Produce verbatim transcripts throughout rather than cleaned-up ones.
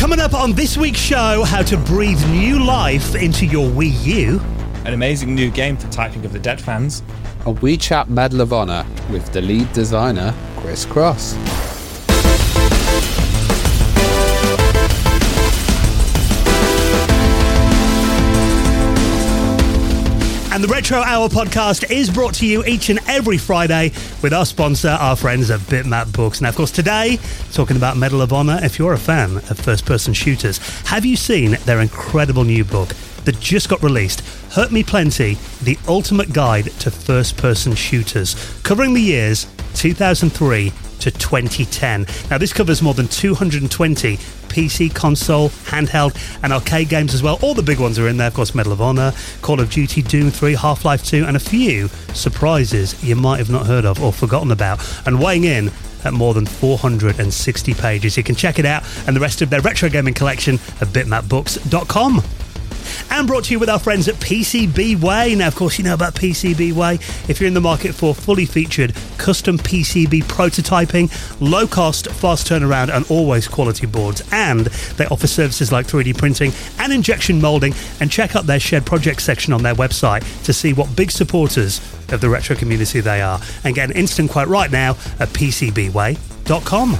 Coming up on this week's show, how to breathe new life into your Wii U. An amazing new game for Typing of the Dead fans. A Wii Chat Medal of Honor with the lead designer, Chris Cross. And the Retro Hour podcast is brought to you each and every Friday with our sponsor, our friends at Bitmap Books. Now, of course, today, talking about Medal of Honor. If you're a fan of first-person shooters, have you seen their incredible new book that just got released, Hurt Me Plenty, The Ultimate Guide to First-Person Shooters, covering the years two thousand three to twenty ten. Now, this covers more than two hundred twenty P C, console, handheld, and arcade games as well. All the big ones are in there, of course, Medal of Honor, Call of Duty, Doom three, Half-Life two, and a few surprises you might have not heard of or forgotten about. And weighing in at more than four hundred sixty pages. You can check it out and the rest of their retro gaming collection at bitmap books dot com. And brought to you with our friends at PCBWay. Now, of course, you know about PCBWay. If you're in the market for fully featured custom P C B prototyping, low cost, fast turnaround, and always quality boards. And they offer services like three D printing and injection molding. And check out their shared project section on their website to see what big supporters of the retro community they are. And get an instant quote right now at P C B way dot com.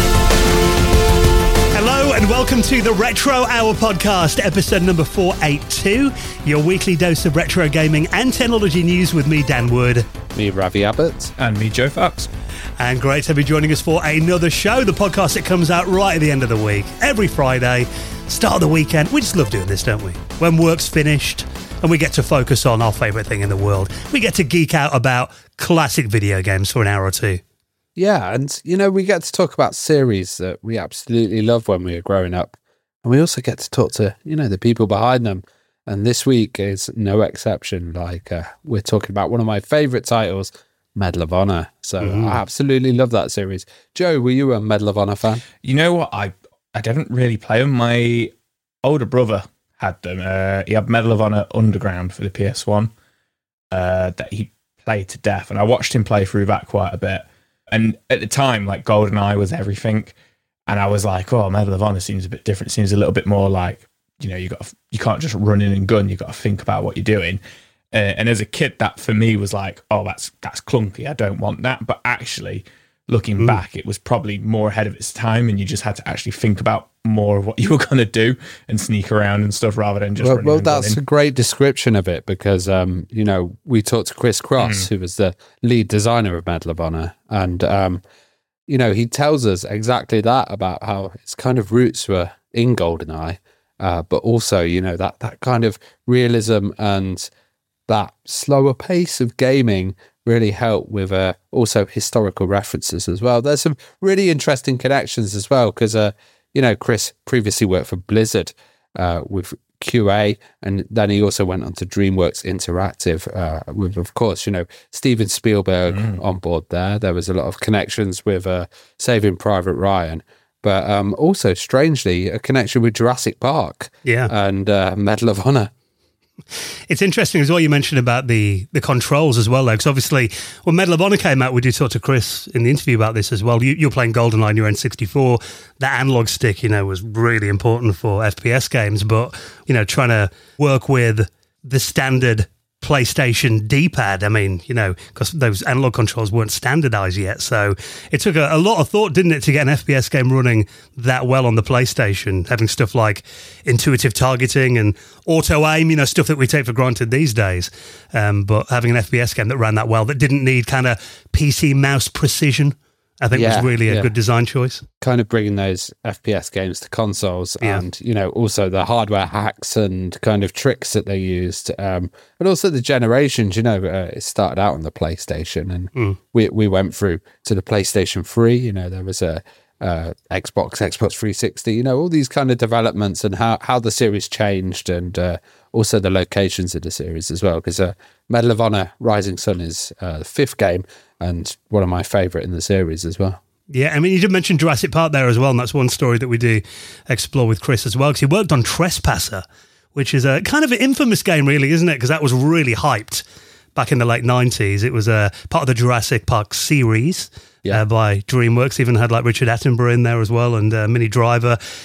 Hello and welcome to the Retro Hour podcast, episode number four eighty-two, your weekly dose of retro gaming and technology news with me, Dan Wood. Me, Ravi Abbott. And me, Joe Fox. And great to have you joining us for another show, the podcast that comes out right at the end of the week, every Friday, start of the weekend. We just love doing this, don't we? When work's finished and we get to focus on our favourite thing in the world. We get to geek out about classic video games for an hour or two. Yeah, and, you know, we get to talk about series that we absolutely loved when we were growing up. And we also get to talk to, you know, the people behind them. And this week is no exception. Like, uh, we're talking about one of my favourite titles, Medal of Honor. So mm. I absolutely love that series. Joe, were you a Medal of Honor fan? You know what? I, I didn't really play them. My older brother had them. Uh, he had Medal of Honor Underground for the P S one uh, that he played to death. And I watched him play through that quite a bit. And at the time, like, GoldenEye was everything. And I was like, oh, Medal of Honor seems a bit different. It seems a little bit more like, you know, you got you can't just run in and gun. You got to think about what you're doing. Uh, and as a kid, that for me was like, oh, that's that's clunky. I don't want that. But actually, looking mm. back, it was probably more ahead of its time. And you just had to actually think about more of what you were going to do and sneak around and stuff rather than just well, running well and that's running. A great description of it because um you know, we talked to Chris Cross, mm. who was the lead designer of Medal of Honor, and um you know, he tells us exactly that about how its kind of roots were in GoldenEye, uh but also, you know, that that kind of realism and that slower pace of gaming really helped with uh, also historical references as well. There's some really interesting connections as well because uh you know, Chris previously worked for Blizzard uh, with Q A, and then he also went on to DreamWorks Interactive uh, with, of course, you know, Steven Spielberg mm. on board there. There was a lot of connections with uh, Saving Private Ryan, but um, also, strangely, a connection with Jurassic Park yeah. and uh, Medal of Honor. It's interesting as well you mentioned about the, the controls as well, though, because obviously when Medal of Honor came out, we did talk to Chris in the interview about this as well. You, you're playing GoldenEye on your N sixty-four. That analog stick, you know, was really important for F P S games, but, you know, trying to work with the standard PlayStation D-pad, I mean, you know, because those analog controls weren't standardized yet, so it took a, a lot of thought, didn't it, to get an F P S game running that well on the PlayStation, having stuff like intuitive targeting and auto-aim, you know, stuff that we take for granted these days, um, but having an F P S game that ran that well, that didn't need kind of P C mouse precision, I think yeah, was really a yeah. good design choice. Kind of bringing those F P S games to consoles yeah. and, you know, also the hardware hacks and kind of tricks that they used. Um, but also the generations, you know, uh, it started out on the PlayStation and mm. we we went through to the PlayStation three, you know, there was a uh, Xbox, Xbox three sixty, you know, all these kind of developments and how, how the series changed and uh, also the locations of the series as well. Because uh, Medal of Honor Rising Sun is uh, the fifth game and one of my favourite in the series as well. Yeah, I mean, you did mention Jurassic Park there as well, and that's one story that we do explore with Chris as well, because he worked on Trespasser, which is a kind of an infamous game, really, isn't it? Because that was really hyped back in the late nineties. It was a part of the Jurassic Park series yeah. uh, by DreamWorks. Even had like Richard Attenborough in there as well, and uh, Minnie Driver.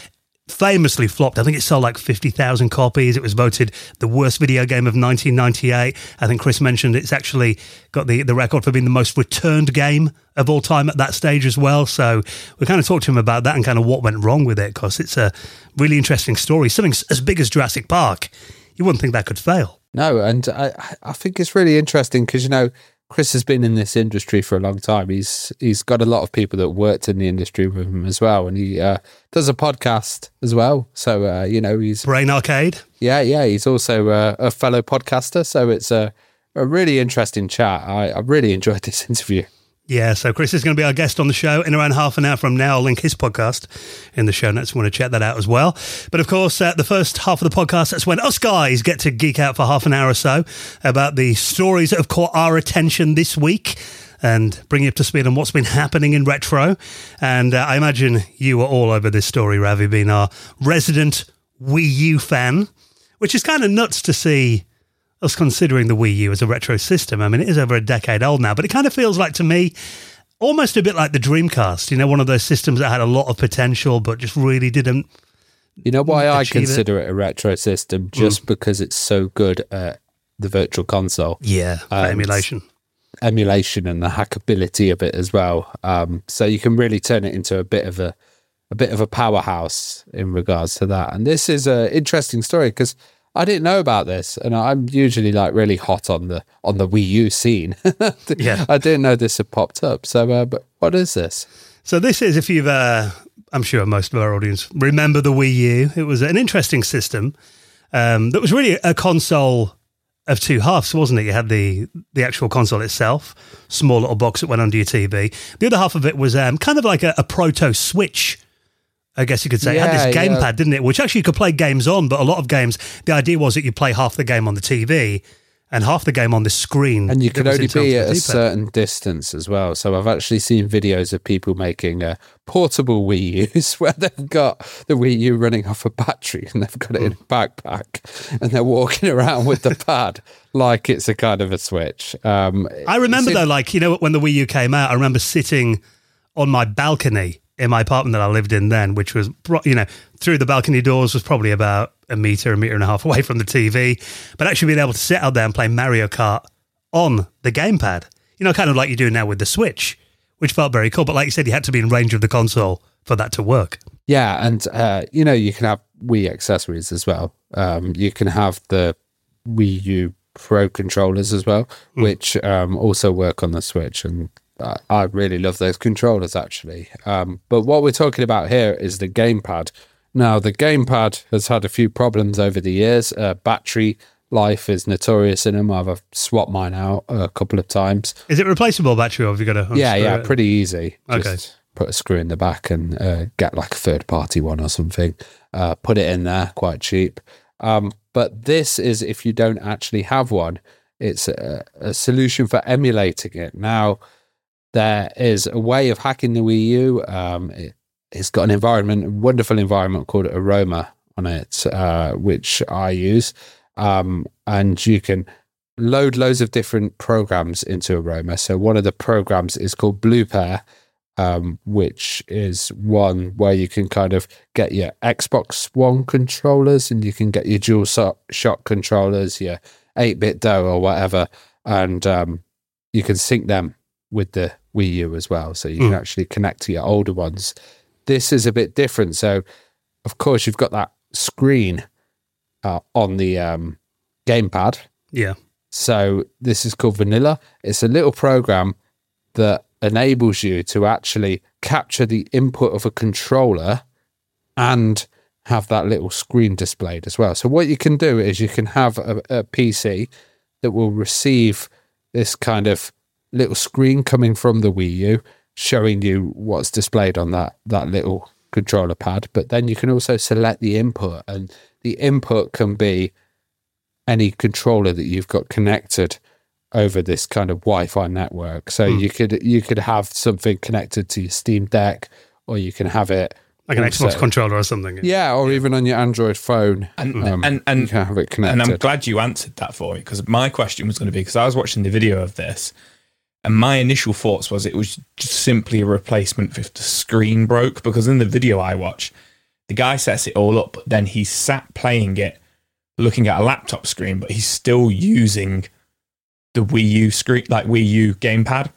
famously flopped. I think it sold like fifty thousand copies. It was voted the worst video game of nineteen ninety-eight. I think Chris mentioned it's actually got the, the record for being the most returned game of all time at that stage as well. So we kind of talked to him about that and kind of what went wrong with it, because it's a really interesting story. Something as big as Jurassic Park, you wouldn't think that could fail. No, and I, I think it's really interesting because, you know, Chris has been in this industry for a long time. He's he's got a lot of people that worked in the industry with him as well, and he uh, does a podcast as well. So uh, you know, he's Brain Arcade. Yeah, yeah. He's also uh, a fellow podcaster. So it's a a really interesting chat. I, I really enjoyed this interview. Yeah, so Chris is going to be our guest on the show in around half an hour from now. I'll link his podcast in the show notes if you want to check that out as well. But of course, uh, the first half of the podcast, that's when us guys get to geek out for half an hour or so about the stories that have caught our attention this week and bring you up to speed on what's been happening in retro. And uh, I imagine you were all over this story, Ravi, being our resident Wii U fan, which is kind of nuts to see us considering the Wii U as a retro system. I mean, it is over a decade old now, but it kind of feels like, to me, almost a bit like the Dreamcast, you know, one of those systems that had a lot of potential, but just really didn't. You know why I consider it? it a retro system? Just mm. because it's so good at the virtual console. Yeah, um, emulation. Emulation and the hackability of it as well. Um, so you can really turn it into a bit of a, a bit of a powerhouse in regards to that. And this is an interesting story because I didn't know about this, and I'm usually like really hot on the on the Wii U scene. Yeah, I didn't know this had popped up. So, uh, but what is this? So this is, if you've, uh, I'm sure most of our audience remember the Wii U. It was an interesting system um, that was really a console of two halves, wasn't it? You had the the actual console itself, small little box that went under your T V. The other half of it was um, kind of like a, a proto Switch, I guess you could say. Yeah, it had this gamepad, yeah. didn't it? Which actually you could play games on, but a lot of games, the idea was that you play half the game on the T V and half the game on the screen. And you could only be at a D-pad. certain distance as well. So I've actually seen videos of people making a portable Wii U's where they've got the Wii U running off a battery and they've got it in a backpack and they're walking around with the pad like it's a kind of a Switch. Um, I remember, in- though, like, you know, when the Wii U came out, I remember sitting on my balcony in my apartment that I lived in then, which was, you know, through the balcony doors was probably about a metre, a metre and a half away from the T V. But actually being able to sit out there and play Mario Kart on the gamepad, you know, kind of like you do now with the Switch, which felt very cool. But like you said, you had to be in range of the console for that to work. Yeah, and, uh, you know, you can have Wii accessories as well. Um, you can have the Wii U Pro controllers as well, mm. which um, also work on the Switch, and I really love those controllers, actually. Um, but what we're talking about here is the gamepad. Now, the gamepad has had a few problems over the years. Uh, battery life is notorious in them. I've swapped mine out a couple of times. Is it replaceable battery, or have you got to unscrew Yeah, yeah, it? pretty easy. Just Okay. put a screw in the back and uh, get like a third-party one or something. Uh, put it in there, quite cheap. Um, but this is if you don't actually have one. It's a, a solution for emulating it. Now, there is a way of hacking the Wii U. Um, it, it's got an environment, a wonderful environment called Aroma on it, uh, which I use. Um, and you can load loads of different programs into Aroma. So one of the programs is called Blue Pair, um, which is one where you can kind of get your Xbox One controllers and you can get your Dual Shock controllers, your eight-bit D O or whatever, and um, you can sync them with the Wii U as well, so you can mm. actually connect to your older ones. This is a bit different. So, of course, you've got that screen uh, on the um, gamepad. Yeah. So this is called Vanilla. It's a little program that enables you to actually capture the input of a controller and have that little screen displayed as well. So what you can do is you can have a, a P C that will receive this kind of little screen coming from the Wii U showing you what's displayed on that that little controller pad, but then you can also select the input, and the input can be any controller that you've got connected over this kind of Wi-Fi network. So mm. you could you could have something connected to your Steam Deck, or you can have it like an also, Xbox controller or something. Yeah, or even on your Android phone. And um, and, and you can have it connected. And I'm glad you answered that for me, because my question was going to be, because I was watching the video of this, and my initial thoughts was it was just simply a replacement if the screen broke, because in the video I watched, The guy sets it all up, but then he's sat playing it, looking at a laptop screen, but he's still using the Wii U screen, like Wii U gamepad.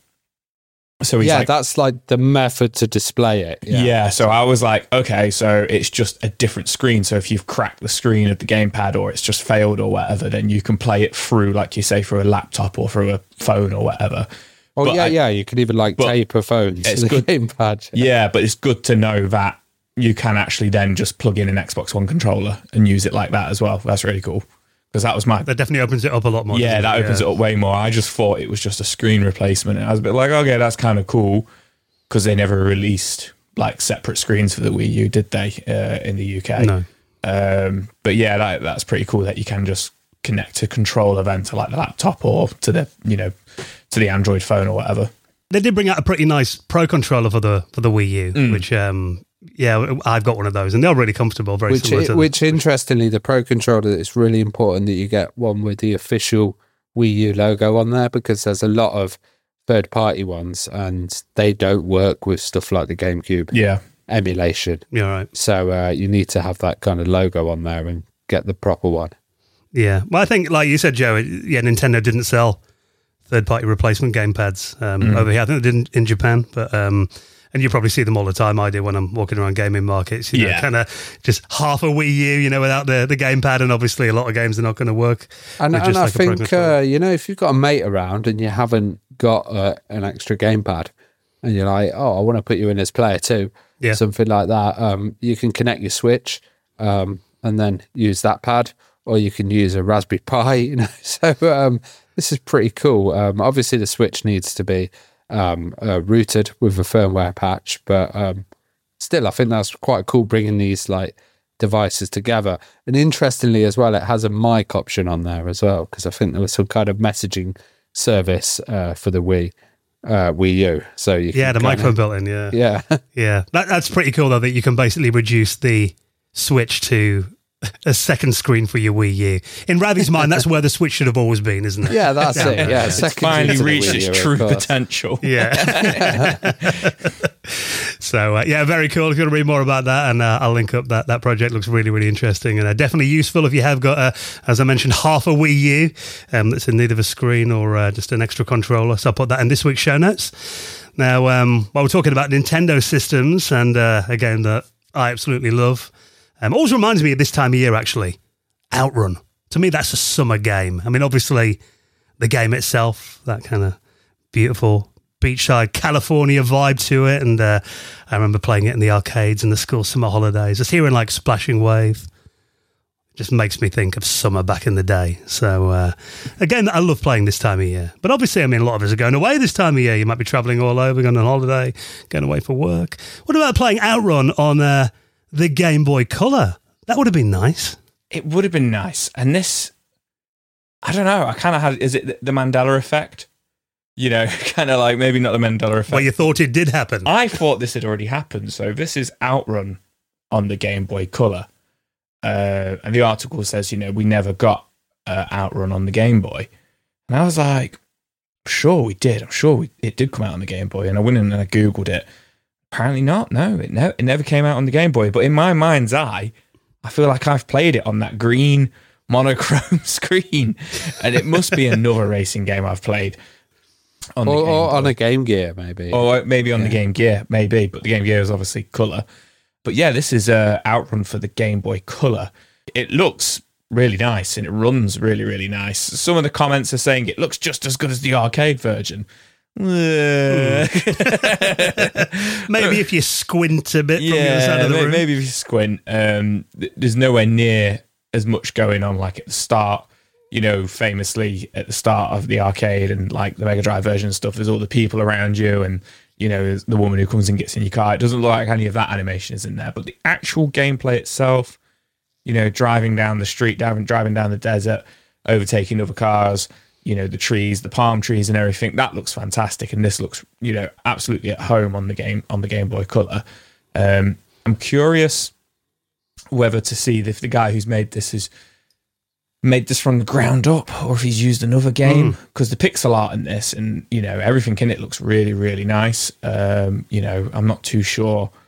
So he's yeah, like, that's like the method to display it. yeah. Yeah. So I was like, okay, so it's just a different screen. So if you've cracked the screen of the gamepad or it's just failed or whatever, then you can play it through, like you say, through a laptop or through a phone or whatever. Oh But yeah, I- yeah. You can even like but tape a phone to it's the good- gamepad. Yeah, but it's good to know that you can actually then just plug in an Xbox One controller and use it like that as well. That's really cool. Because that was my... That definitely opens it up a lot more. Yeah, doesn't that it? opens it up way more. I just thought it was just a screen replacement. And I was a bit like, okay, that's kind of cool. Because they never released like separate screens for the Wii U, did they, uh, in the U K? No. Um, but yeah, that, that's pretty cool that you can just connect to controller then to like the laptop or to the, you know, to the Android phone or whatever. They did bring out a pretty nice Pro controller for the for the Wii U, Mm. which um yeah, I've got one of those, and they're really comfortable, very Which, similar to which interestingly, the Pro controller, it's really important that you get one with the official Wii U logo on there, because there's a lot of third-party ones, and they don't work with stuff like the GameCube Yeah. emulation. Yeah, right. So uh, you need to have that kind of logo on there and get the proper one. Yeah, well, I think, like you said, Joe, it- yeah, Nintendo didn't sell third-party replacement gamepads um, Mm. over here. I think they did in Japan, but um, and you probably see them all the time. I do when I'm walking around gaming markets. You know, Yeah. kind of just half a Wii U, you know, without the, the gamepad, and obviously a lot of games are not going to work. And, with and just I like a Pro think, controller. uh, you know, if you've got a mate around and you haven't got uh, an extra gamepad, and you're like, oh, I want to put you in as player too, Yeah. something like that, um, you can connect your Switch um, and then use that pad, or you can use a Raspberry Pi, you know. So um, this is pretty cool. Um, obviously, the Switch needs to be um, uh, rooted with a firmware patch, but um, still, I think that's quite cool bringing these like devices together. And interestingly as well, it has a mic option on there as well, because I think there was some kind of messaging service uh, for the Wii uh, Wii U. So you Yeah, the can microphone kinda- built in, yeah. Yeah. Yeah, that, that's pretty cool, though, that you can basically reduce the Switch to a second screen for your Wii U. In Ravi's mind, that's where the Switch should have always been, isn't it? Yeah, that's it. Yeah, It's second finally into the reached Wii its U, of true course. potential. Yeah. So, uh, yeah, very cool. If you want to read more about that, and uh, I'll link up that. That project looks really, really interesting, and uh, definitely useful if you have got, uh, as I mentioned, half a Wii U um, that's in need of a screen or uh, just an extra controller. So I'll put that in this week's show notes. Now, um, while we're talking about Nintendo systems, and uh, a game that I absolutely love, um, always reminds me of this time of year, actually, Outrun. To me, that's a summer game. I mean, obviously, the game itself, that kind of beautiful beachside California vibe to it, and uh, I remember playing it in the arcades in the school summer holidays. Just hearing like Splashing Wave just makes me think of summer back in the day. So uh, again, I love playing this time of year. But obviously, I mean, a lot of us are going away this time of year. You might be travelling all over, going on holiday, going away for work. What about playing Outrun on uh, the Game Boy Color? That would have been nice. It would have been nice. And this, I don't know, I kind of had, is it the Mandela effect? You know, kind of like maybe not the Mandela effect. Well, you thought it did happen. I thought this had already happened. So this is Outrun on the Game Boy Color. Uh, and the article says, you know, we never got uh, Outrun on the Game Boy. And I was like, I'm sure we did. I'm sure we, it did come out on the Game Boy. And I went in and I Googled it. Apparently not. No, it, ne- it never came out on the Game Boy. But in my mind's eye, I feel like I've played it on that green monochrome screen. And it must be another racing game I've played. On the Or, Game or Boy. on a Game Gear, maybe. Or maybe on Yeah. the Game Gear, maybe. But the Game Gear is obviously colour. But yeah, this is uh, Outrun for the Game Boy Color. It looks really nice and it runs really, really nice. Some of the comments are saying it looks just as good as the arcade version. Maybe if you squint a bit from the other side Yeah, of the may- room. maybe if you squint. Um, th- there's nowhere near as much going on like at the start. You know, famously at the start of the arcade and like the Mega Drive version and stuff, there's all the people around you and, you know, there's the woman who comes and gets in your car. It doesn't look like any of that animation is in there. But the actual gameplay itself, you know, driving down the street, driving, driving down the desert, overtaking other cars, you know, the trees, the palm trees and everything, that looks fantastic. And this looks, you know, absolutely at home on the game, on the Game Boy Color. Um, I'm curious whether to see if the guy who's made this has made this from the ground up or if he's used another game, because the pixel art in this and, you know, everything in it looks really, really nice. Um, you know, I'm not too sure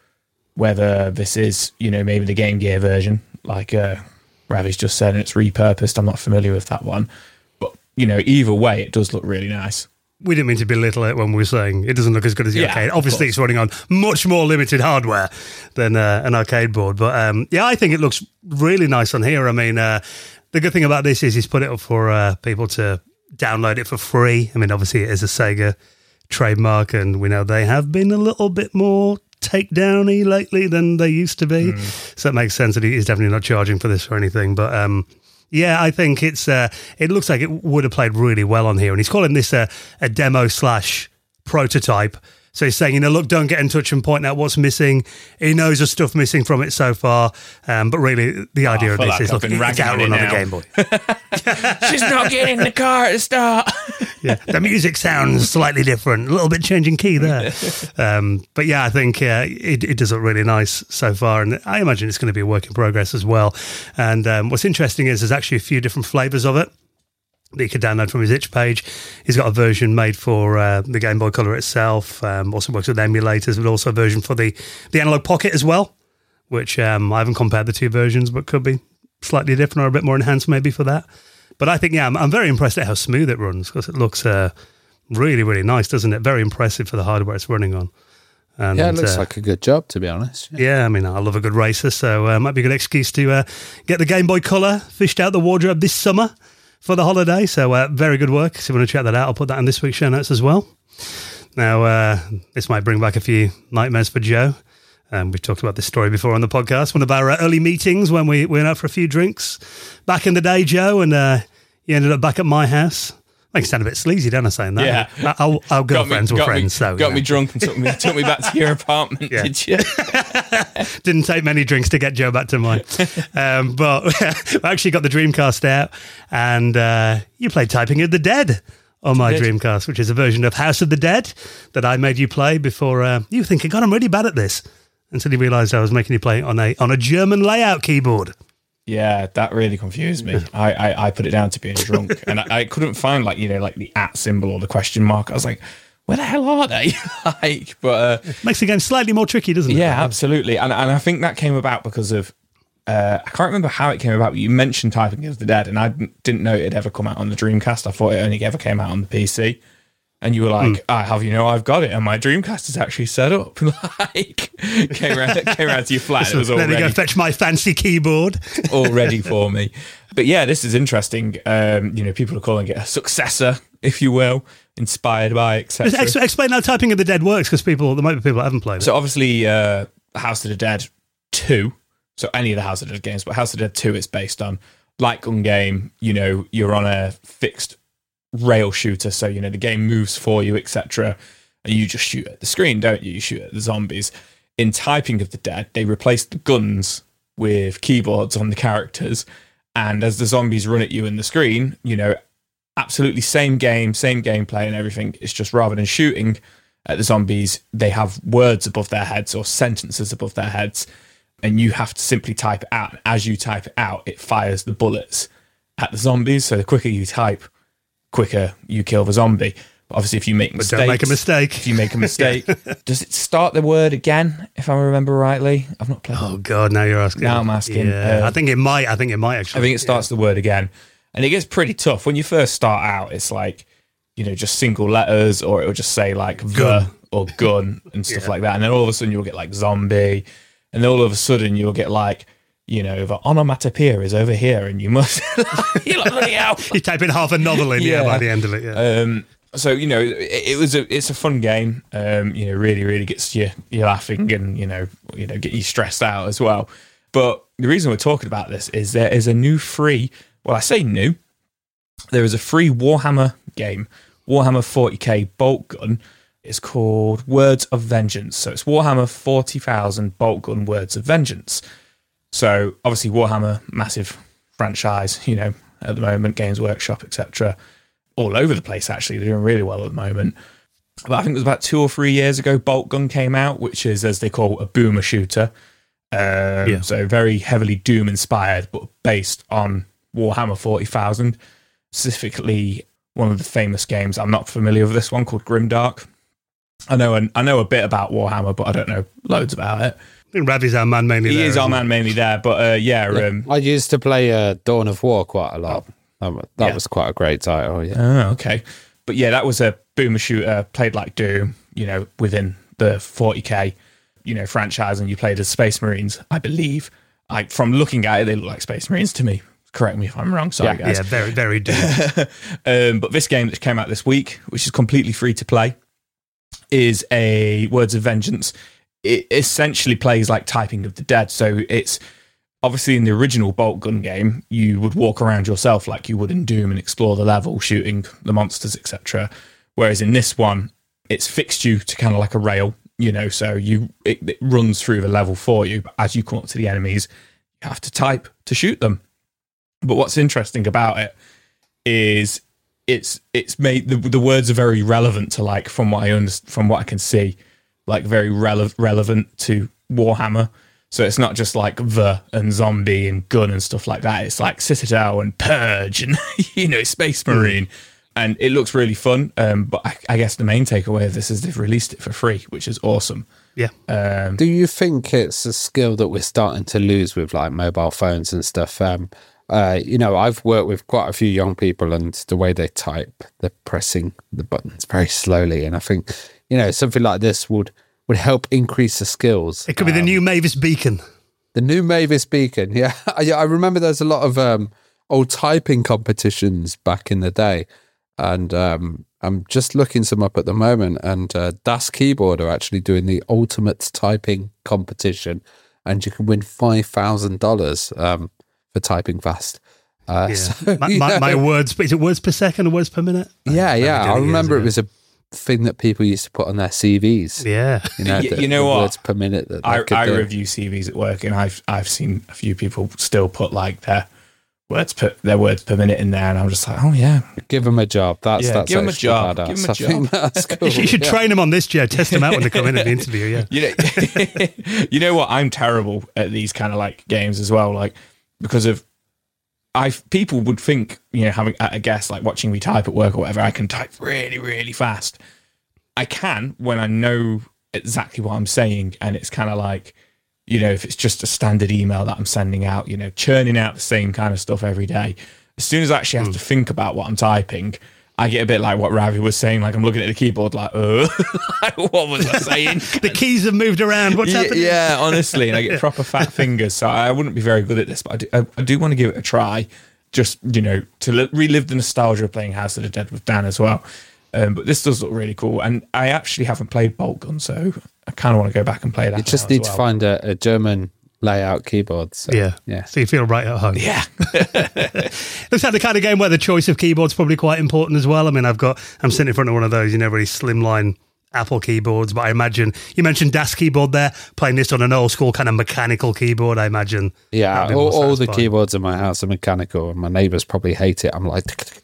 whether this is, you know, maybe the Game Gear version, like uh, Ravi's just said, and it's repurposed. I'm not familiar with that one. But, you know, either way, it does look really nice. We didn't mean to belittle it when we were saying it doesn't look as good as the Yeah, arcade. of Obviously, course. it's running on much more limited hardware than uh, an arcade board. But um, yeah, I think it looks really nice on here. I mean, uh, the good thing about this is he's put it up for uh, people to download it for free. I mean, obviously, it is a Sega trademark, and we know they have been a little bit more takedowny lately than they used to be. Mm. So it makes sense that he's definitely not charging for this or anything. But um, yeah, I think it's. Uh, it looks like it would have played really well on here, and he's calling this a, a demo slash prototype. So he's saying, you know, look, don't get in touch and point out what's missing. He knows there's stuff missing from it so far, um, but really the idea Oh, of this like is, I've look, been it's ragging out on on it the now. Game Boy. She's not getting in the car at the start. Yeah, the music sounds slightly different, a little bit changing key there. Um, but yeah, I think uh, it, it does look really nice so far, and I imagine it's going to be a work in progress as well. And um, what's interesting is there's actually a few different flavours of it that you could download from his itch page. He's got a version made for uh, the Game Boy Color itself, um, also works with emulators, but also a version for the, the Analog Pocket as well, which um, I haven't compared the two versions, but could be slightly different or a bit more enhanced maybe for that. But I think, yeah, I'm, I'm very impressed at how smooth it runs, because it looks uh, really, really nice, doesn't it? Very impressive for the hardware it's running on. And, yeah, it looks uh, like a good job, to be honest. Yeah, yeah, I mean, I love a good racer, so uh, might be a good excuse to uh, get the Game Boy Color fished out the wardrobe this summer for the holiday. So uh, very good work. So if you want to check that out, I'll put that in this week's show notes as well. Now, uh, this might bring back a few nightmares for Joe. Um, we've talked about this story before on the podcast. One of our uh, early meetings when we went out for a few drinks back in the day, Joe, and uh, you ended up back at my house. Makes it sound a bit sleazy, don't I, saying that? Yeah. Our, our girlfriends got me, were got friends, me, so... Got you me know. drunk and took me, took me back to your apartment, Yeah. did you? Didn't take many drinks to get Joe back to mine. um, but I actually got the Dreamcast out, and uh, you played Typing of the Dead on my did. Dreamcast, which is a version of House of the Dead that I made you play before uh, you were thinking, God, I'm really bad at this. Until you realised I was making you play it on a on a German layout keyboard. Yeah, that really confused me. I, I, I put it down to being drunk, and I, I couldn't find, like, you know, like the at symbol or the question mark. I was like, where the hell are they? like, but uh, Makes the game slightly more tricky, doesn't it? yeah, absolutely. And and I think that came about because of uh, I can't remember how it came about. But you mentioned Typing of the Dead, and I didn't know it had ever come out on the Dreamcast. I thought it only ever came out on the P C. And you were like, mm. I have, you know, I've got it, and my Dreamcast is actually set up. like, came around, came around to your flat, and it was all Let me ready. go fetch my fancy keyboard. all ready for me. But yeah, this is interesting. Um, you know, people are calling it a successor, if you will, inspired by, et cetera. Ex- explain how Typing of the Dead works, because people, there might be people that haven't played it. So obviously, uh, House of the Dead two, so any of the House of the Dead games, but House of the Dead two it's based on. Like Gun Game, you know, you're on a fixed rail shooter, so, you know, the game moves for you, et cetera, and you just shoot at the screen, don't you? You shoot at the zombies. In Typing of the Dead, they replaced the guns with keyboards on the characters, and as the zombies run at you in the screen, you know, absolutely same game, same gameplay and everything. It's just rather than shooting at the zombies, they have words above their heads or sentences above their heads, and you have to simply type it out. And as you type it out, it fires the bullets at the zombies. So the quicker you type, quicker you kill the zombie. But obviously, if you make mistakes, But don't make a mistake. If you make a mistake, does it start the word again? If I remember rightly, I've not played. Oh God, now you're asking. Now I'm asking. Yeah, Uh, I think it might. I think it might actually. I think it starts the word again, and it gets pretty tough when you first start out. It's like, you know, just single letters, or it'll just say like Gun. the or gun and stuff Yeah. like that. And then all of a sudden you'll get like zombie, and then all of a sudden you'll get like, you know, the onomatopoeia is over here, and you must. You're like, bloody hell. You type in half a novel in, yeah, Yeah. by the end of it, yeah. Um, so you know, it, it was a it's a fun game. Um, you know, really, really gets you you laughing and you know you know get you stressed out as well. But the reason we're talking about this is there is a new free. Well, I say new. There is a free Warhammer game, Warhammer forty K Bolt Gun. It's called Words of Vengeance. So it's Warhammer forty thousand Bolt Gun Words of Vengeance. So obviously Warhammer, massive franchise. You know, at the moment, Games Workshop, et cetera. All over the place, actually. They're doing really well at the moment. But I think it was about two or three years ago, Bolt Gun came out, which is, as they call, a boomer shooter. Um, Yeah. So very heavily Doom-inspired, but based on Warhammer forty thousand. Specifically, one of the famous games, I'm not familiar with this one, called Grimdark. I know an, I know a bit about Warhammer, but I don't know loads about it. I think Ravi's our man mainly he there. is our isn't man mainly there. But uh, yeah, Yeah. um, I used to play uh, Dawn of War quite a lot. That, wa- that Yeah. was quite a great title. Yeah. oh, okay. But yeah, that was a boomer shooter, played like Doom, you know, within the forty K, you know, franchise, and you played as Space Marines, I believe. I, from looking at it, they look like Space Marines to me. Correct me if I'm wrong. Sorry, Yeah, guys. Yeah, very, very deep. um, but this game that came out this week, which is completely free to play, is a Words of Vengeance. It essentially plays like Typing of the Dead. So it's obviously in the original Bolt Gun game, you would walk around yourself like you would in Doom and explore the level, shooting the monsters, et cetera. Whereas in this one, it's fixed you to kind of like a rail, you know, so you it, it runs through the level for you. But as you come up to the enemies, you have to type to shoot them. But what's interesting about it is it's it's made the, the words are very relevant to, like, from what I understand, from what I can see, like very rele- relevant to Warhammer. So it's not just like the and zombie and gun and stuff like that. It's like Citadel and Purge and you know Space Marine, and it looks really fun. Um, but I, I guess the main takeaway of this is they've released it for free, which is awesome. Yeah. Um, Do you think it's a skill that we're starting to lose with like mobile phones and stuff? Um, uh, you know, I've worked with quite a few young people, and the way they type, they're pressing the buttons very slowly. And I think, you know, something like this would, would help increase the skills. It could be the Um, new Mavis Beacon. The new Mavis Beacon, yeah. I, I remember there's a lot of um, old typing competitions back in the day. And um, I'm just looking some up at the moment. And uh, Das Keyboard are actually doing the ultimate typing competition. And you can win five thousand dollars um, for typing fast. Uh, Yeah. so, my, you my, know, my words, is it words per second or words per minute? yeah, yeah. I Maybe remember years it was a thing that people used to put on their C Vs. Yeah. You know, Y- the, you know the what? words per minute that they I, could I do. review C Vs at work, and I've I've seen a few people still put like their words per their words per minute in there, and I'm just like, oh yeah, Give them a job. That's Yeah, that's give 'em a actually job. badass. Give 'em a I think job. that's cool. You should, you should yeah. train them on this, Joe. Test them out when they come in at the interview, yeah. you know, you know what? I'm terrible at these kind of like games as well, like because of I people would think, you know, having a guess like watching me type at work or whatever, I can type really really fast. I can when I know exactly what I'm saying, and it's kind of like, you know, if it's just a standard email that I'm sending out, you know, churning out the same kind of stuff every day. As soon as I actually have to think about what I'm typing, I get a bit like what Ravi was saying. Like I'm looking at the keyboard, like, uh, like, what was I saying? The keys have moved around. What's yeah, happening? yeah, honestly, and I get proper fat fingers, so I wouldn't be very good at this. But I do, I, I do want to give it a try, just you know, to li- relive the nostalgia of playing House of the Dead with Dan as well. Um, but this does look really cool, and I actually haven't played Bolt Gun, so I kind of want to go back and play that. You just now need as to well. find a, a German layout keyboard. So, Yeah. yeah. So you feel right at home. Yeah, Looks like the kind of game where the choice of keyboard's probably quite important as well. I mean, I've got, I'm sitting in front of one of those, you know, really slimline Apple keyboards, but I imagine, you mentioned Das Keyboard there, playing this on an old school kind of mechanical keyboard, I imagine. Yeah, that'd be all, more all the satisfying. keyboards in my house are mechanical, and my neighbours probably hate it. I'm like,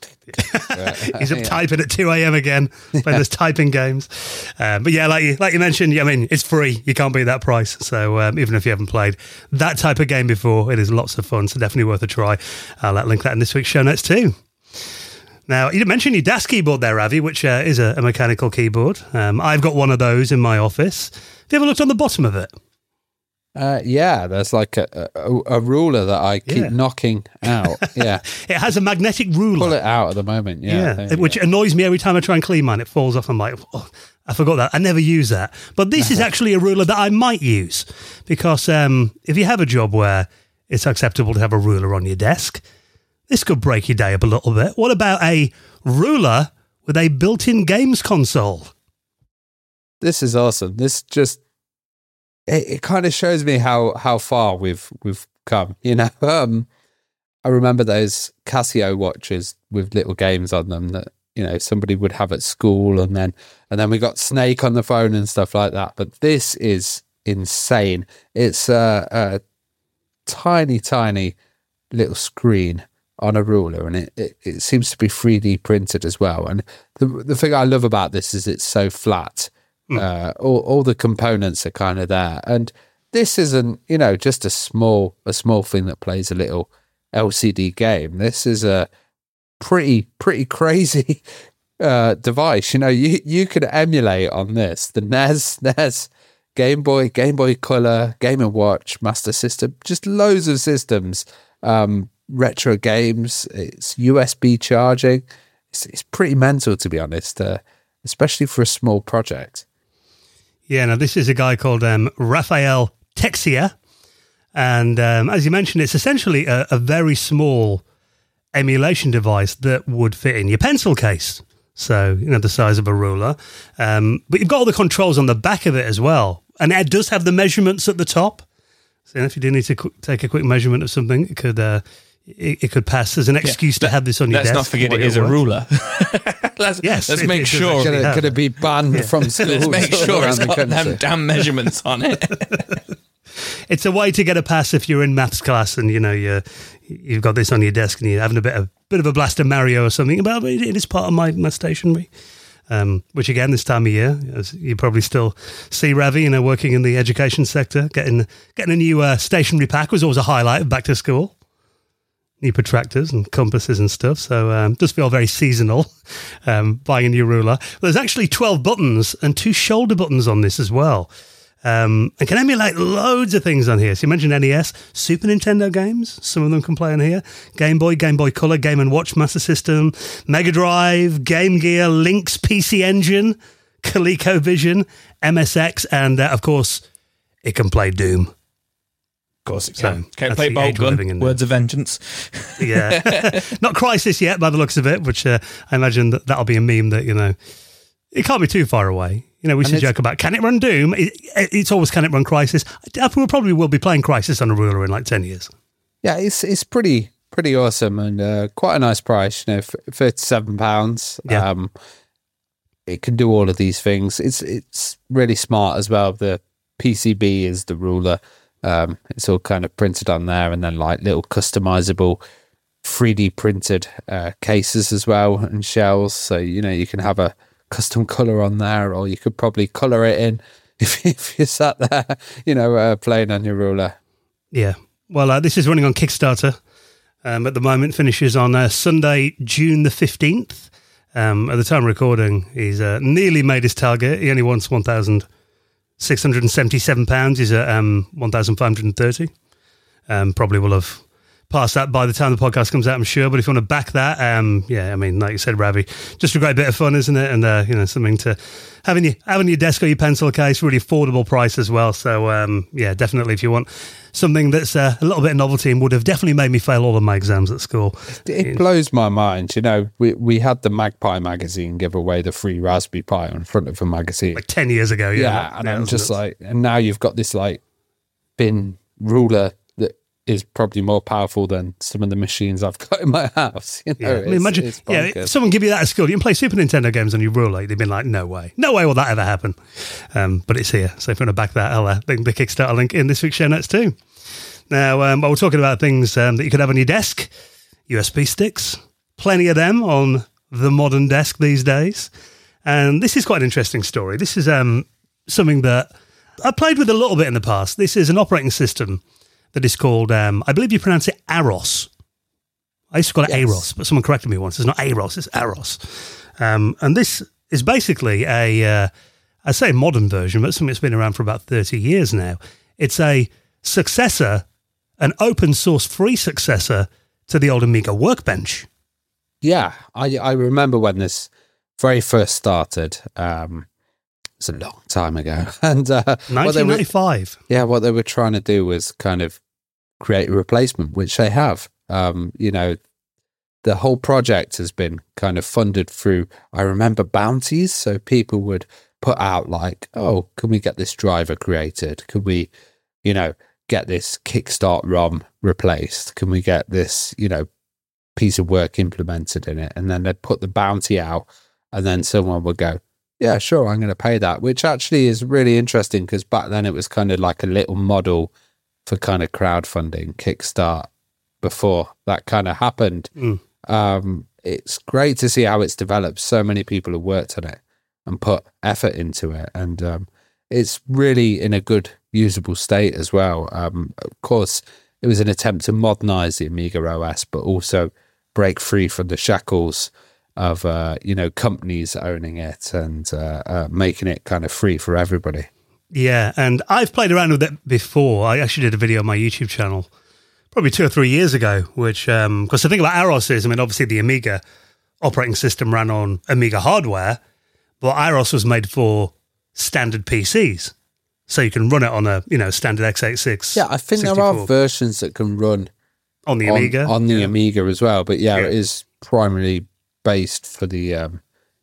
He's up typing at two a.m. again, playing those typing games. Um, but yeah, like you, like you mentioned, yeah, I mean, it's free. You can't beat that price. So um, even if you haven't played that type of game before, it is lots of fun. So definitely worth a try. I'll uh, link that in this week's show notes too. Now, you didn't mention your Das keyboard there, Ravi, which uh, is a, a mechanical keyboard. Um, I've got one of those in my office. Have you ever looked on the bottom of it? uh, yeah, there's like a, a, a ruler that I keep Yeah. knocking out. Yeah, It has a magnetic ruler. pull it out at the moment. Yeah, Yeah, there you which go. annoys me every time I try and clean mine. It falls off. I'm like, oh, I forgot that. I never use that. But this is actually a ruler that I might use because um, if you have a job where it's acceptable to have a ruler on your desk, this could break your day up a little bit. What about a ruler with a built-in games console? This is awesome. This just it, it kind of shows me how how far we've we've come. You know, um, I remember those Casio watches with little games on them that you know somebody would have at school, and then and then we got Snake on the phone and stuff like that. But this is insane. It's a, a tiny, tiny little screen on a ruler, and it, it, it seems to be three D printed as well. And the the thing I love about this is it's so flat. Uh, all, all the components are kind of there, and this isn't, you know, just a small a small thing that plays a little L C D game. This is a pretty pretty crazy uh, device. You know, you you could emulate on this the N E S N E S, Game Boy, Game Boy Color, Game and Watch, Master System, just loads of systems, um, retro games. It's U S B charging. It's, it's pretty mental, to be honest, uh, especially for a small project. Yeah, now this is a guy called um, Rafael Teixeira. And um, as you mentioned, it's essentially a, a very small emulation device that would fit in your pencil case. So, you know, the size of a ruler. Um, but you've got all the controls on the back of it as well. And it does have the measurements at the top. So if you do need to qu- take a quick measurement of something, it could uh, it, it could pass as an excuse yeah, to have this on your let's desk. Let's not forget it is a ruler. let's yes, let's it, make it sure. Could it, could it be banned yeah. from school? Let's make sure it's got them damn measurements on it. It's a way to get a pass if you're in maths class and, you know, you're, you've got this on your desk and you're having a bit of bit of a blast of Mario or something. But it is part of my, my stationery. Um, which again, this time of year, as you probably still see Ravi, you know, working in the education sector, getting getting a new uh, stationery pack was always a highlight of back to school. New protractors and compasses and stuff. So um, does feel very seasonal, um, buying a new ruler. There's actually twelve buttons and two shoulder buttons on this as well. Um, and can emulate loads of things on here. So you mentioned N E S, Super Nintendo games. Some of them can play on here. Game Boy, Game Boy Color, Game and Watch, Master System, Mega Drive, Game Gear, Lynx P C Engine, ColecoVision, M S X, and uh, of course, it can play Doom. Of course it so can. Can it play Bolt Gun, Words of Vengeance? Yeah. Not Crysis yet, by the looks of it, which uh, I imagine that that'll be a meme that, you know, it can't be too far away. You know, we should joke about, can it run Doom? It, it's always, can it run Crysis? We probably will be playing Crysis on a ruler in like ten years. Yeah, it's it's pretty pretty awesome and uh, quite a nice price. You know, thirty-seven pounds. Yeah. Um, it can do all of these things. It's it's really smart as well. The P C B is the ruler. Um, it's all kind of printed on there, and then like little customizable three D printed uh, cases as well and shells. So you know you can have a custom color on there, or you could probably color it in if, if you sat there, you know, uh, playing on your ruler. Yeah. Well, uh, this is running on Kickstarter um, at the moment. Finishes on uh, Sunday, June the fifteenth. Um, at the time of recording, he's uh, nearly made his target. He only wants one thousand six hundred seventy-seven pounds. He's at um, one thousand five hundred thirty. Um, probably will have past that by the time the podcast comes out, I'm sure. But if you want to back that, um, yeah, I mean, like you said, Ravi, just a great bit of fun, isn't it? And uh, you know, something to have in your have in your desk or your pencil case. Really affordable price as well. So um, yeah, definitely, if you want something that's uh, a little bit of novelty and would have definitely made me fail all of my exams at school. It, it blows my mind. You know, we we had the Magpie magazine give away the free Raspberry Pi on front of a magazine like ten years ago. Yeah, yeah and I'm just nuts. like, and now you've got this like bin ruler is probably more powerful than some of the machines I've got in my house. You know, yeah. I mean, imagine, it's yeah, if someone give you that at school, you can play Super Nintendo games on your ruler. They've been like, no way, no way will that ever happen. Um, but it's here. So if you want to back that, I'll uh, link the Kickstarter link in this week's show notes too. Now, um, while we're talking about things um, that you could have on your desk, U S B sticks, plenty of them on the modern desk these days. And this is quite an interesting story. This is um, something that I played with a little bit in the past. This is an operating system that is called, um, I believe you pronounce it Aros. I used to call it yes. Aros, but someone corrected me once. It's not Aros, it's Aros. Um, and this is basically a, uh, I say modern version, but something that's been around for about thirty years now. It's a successor, an open source free successor to the old Amiga Workbench. Yeah, I, I remember when this very first started. Um, it's a long time ago. And uh, nineteen ninety-five. Were, yeah, what they were trying to do was kind of create a replacement, which they have. Um, you know, the whole project has been kind of funded through, I remember, bounties. So people would put out like, oh, can we get this driver created? Could we, you know, get this Kickstart ROM replaced? Can we get this, you know, piece of work implemented in it? And then they'd put the bounty out, and then someone would go, yeah, sure, I'm going to pay that, which actually is really interesting because back then it was kind of like a little model for kind of crowdfunding, Kickstart, before that kind of happened. Mm. Um, it's great to see how it's developed. So many people have worked on it and put effort into it. And um, it's really in a good, usable state as well. Um, of course, it was an attempt to modernize the Amiga O S, but also break free from the shackles of, uh, you know, companies owning it and uh, uh, making it kind of free for everybody. Yeah, and I've played around with it before. I actually did a video on my YouTube channel probably two or three years ago, which, um, because the thing about Aros is, I mean, obviously the Amiga operating system ran on Amiga hardware, but Aros was made for standard P Cs. So you can run it on a, you know, standard x eighty-six. Yeah, I think sixty-four. There are versions that can run on the on, Amiga. On the yeah. Amiga as well. But yeah, yeah, it is primarily based for the um,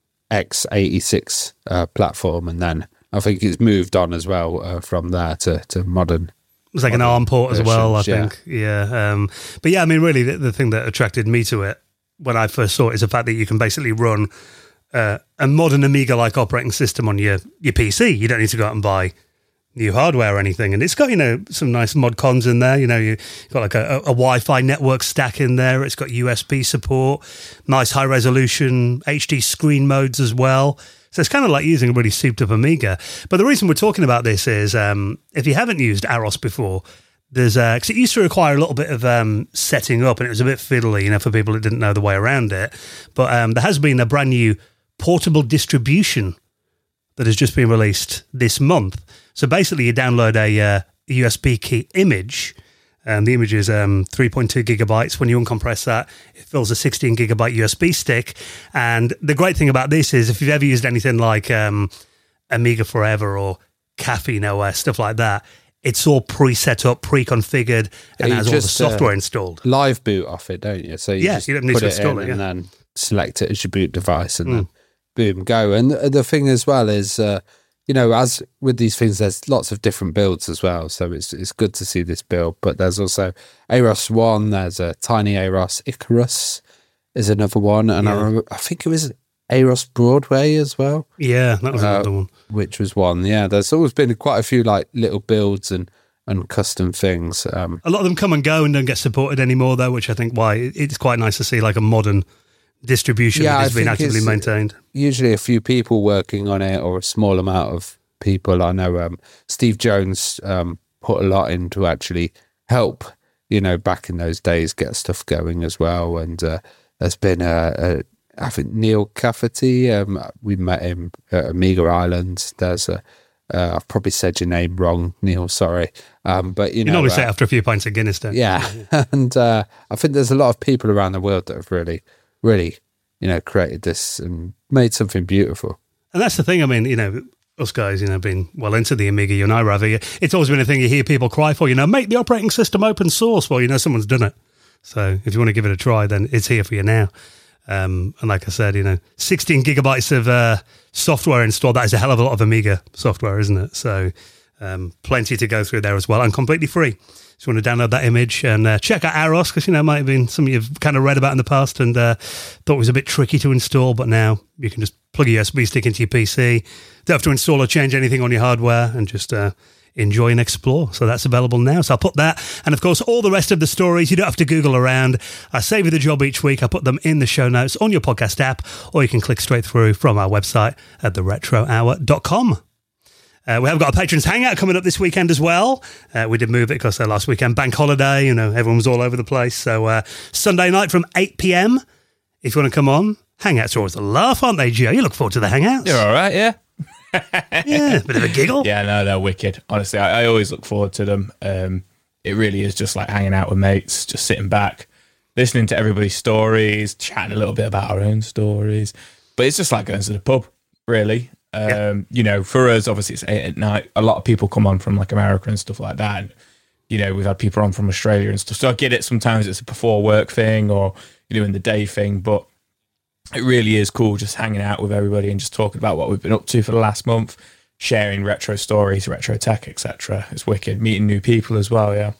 x eighty-six uh, platform. And then I think it's moved on as well uh, from there to, to modern. It was like an ARM port as well, I yeah. think. Yeah. Um, but yeah, I mean, really, the, the thing that attracted me to it when I first saw it is the fact that you can basically run uh, a modern Amiga-like operating system on your, your P C. You don't need to go out and buy new hardware or anything. And it's got, you know, some nice mod cons in there. You know, you've got like a, a Wi-Fi network stack in there. It's got U S B support, nice high-resolution H D screen modes as well. So it's kind of like using a really souped-up Amiga. But the reason we're talking about this is um, if you haven't used Aros before, there's because it used to require a little bit of um, setting up, and it was a bit fiddly, you know, for people that didn't know the way around it. But um, there has been a brand new portable distribution that has just been released this month. So basically, you download a uh, U S B key image, and the image is um, three point two gigabytes. When you uncompress that, it fills a sixteen gigabyte U S B stick. And the great thing about this is if you've ever used anything like um, Amiga Forever or Caffeine O S, stuff like that, it's all pre-set up, pre-configured, and You has all the just, uh, software installed. Live boot off it, don't you? So you Yeah, just you don't need put to it install in it, and yeah. then select it as your boot device and Mm. then boom, go. And the the thing as well is, uh, you know, as with these things, there's lots of different builds as well. So it's it's good to see this build. But there's also Aros one, there's a Tiny Aros Icarus is another one. And Yeah. I, remember, I think it was Aros Broadway as well. Yeah, that was Uh, another one. Which was one. Yeah, there's always been quite a few like little builds and, and custom things. Um, A lot of them come and go and don't get supported anymore, though, which I think why it's quite nice to see like a modern distribution Yeah, that I has been think actively it's- maintained. usually a few people working on it or a small amount of people. I know um, Steve Jones um, put a lot in to actually help, you know, back in those days, get stuff going as well. And uh, there's been, a, a, I think, Neil Cafferty. Um, we met him at Amiga Island. There's a, uh, I've probably said your name wrong, Neil, sorry. Um, but, you You know, normally say uh, it after a few pints of Guinness, don't you? yeah. and uh, I think there's a lot of people around the world that have really, really, you know, created this and made something beautiful. And that's the thing. I mean, you know, us guys, you know, being well into the Amiga, you and I, Ravi, it's always been a thing you hear people cry for, you know, make the operating system open source. Well, you know, someone's done it. So if you want to give it a try, then it's here for you now. Um, and like I said, you know, sixteen gigabytes of uh, software installed, that is a hell of a lot of Amiga software, isn't it? So um, plenty to go through there as well, and completely free. So you want to download that image and uh, check out Aros, because, you know, it might have been something you've kind of read about in the past and uh, thought was a bit tricky to install, but now you can just plug a U S B stick into your P C. Don't have to install or change anything on your hardware and just uh, enjoy and explore. So that's available now. So I'll put that. And of course, all the rest of the stories, you don't have to Google around. I save you the job each week. I put them in the show notes on your podcast app, or you can click straight through from our website at the retro hour dot com. Uh, we have got a Patrons Hangout coming up this weekend as well. Uh, we did move it because uh, last weekend, bank holiday, you know, everyone was all over the place. So uh, Sunday night from eight p.m, if you want to come on. Hangouts are always a laugh, aren't they, Joe? You look forward to the Hangouts. You're all right, yeah. Yeah, a bit of a giggle. Yeah, no, they're wicked. Honestly, I, I always look forward to them. Um, it really is just like hanging out with mates, just sitting back, listening to everybody's stories, chatting a little bit about our own stories. But it's just like going to the pub, really. Um, Yeah. You know, for us, obviously, it's eight at night. A lot of people come on from like America and stuff like that. And, you know, we've had people on from Australia and stuff. So I get it. Sometimes it's a before work thing or you're doing the day thing. But it really is cool just hanging out with everybody and just talking about what we've been up to for the last month, sharing retro stories, retro tech, et cetera. It's wicked. Meeting new people as well, yeah.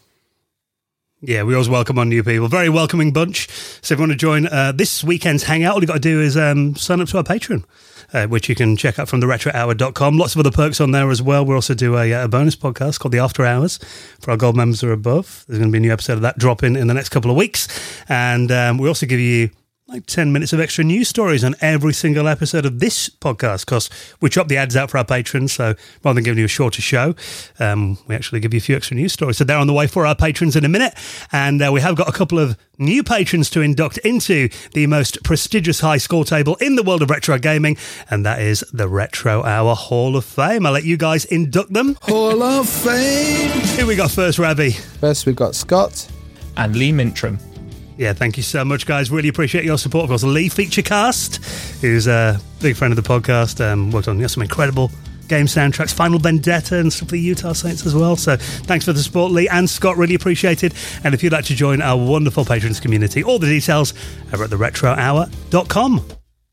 Yeah, we always welcome on new people. Very welcoming bunch. So if you want to join uh, this weekend's Hangout, all you've got to do is um, sign up to our Patreon, uh, which you can check out from the retro hour dot com. Lots of other perks on there as well. We also do a, a bonus podcast called The After Hours for our gold members or above. There's going to be a new episode of that dropping in the next couple of weeks. And um, we also give you like ten minutes of extra news stories on every single episode of this podcast, because we chop the ads out for our patrons. So rather than giving you a shorter show, um, we actually give you a few extra news stories. So they're on the way for our patrons in a minute. And uh, we have got a couple of new patrons to induct into the most prestigious high score table in the world of retro gaming, and that is the Retro Hour Hall of Fame. I'll let you guys induct them. Hall of Fame. Who we got first, Ravi? First, we've got Scott. And Lee Mintram. Yeah, thank you so much, guys. Really appreciate your support. Of course, Lee Featurecast, who's a big friend of the podcast, um, worked on you know, some incredible game soundtracks, Final Vendetta and stuff for the Utah Saints as well. So thanks for the support, Lee and Scott. Really appreciate it. And if you'd like to join our wonderful patrons community, all the details over at the retro hour dot com.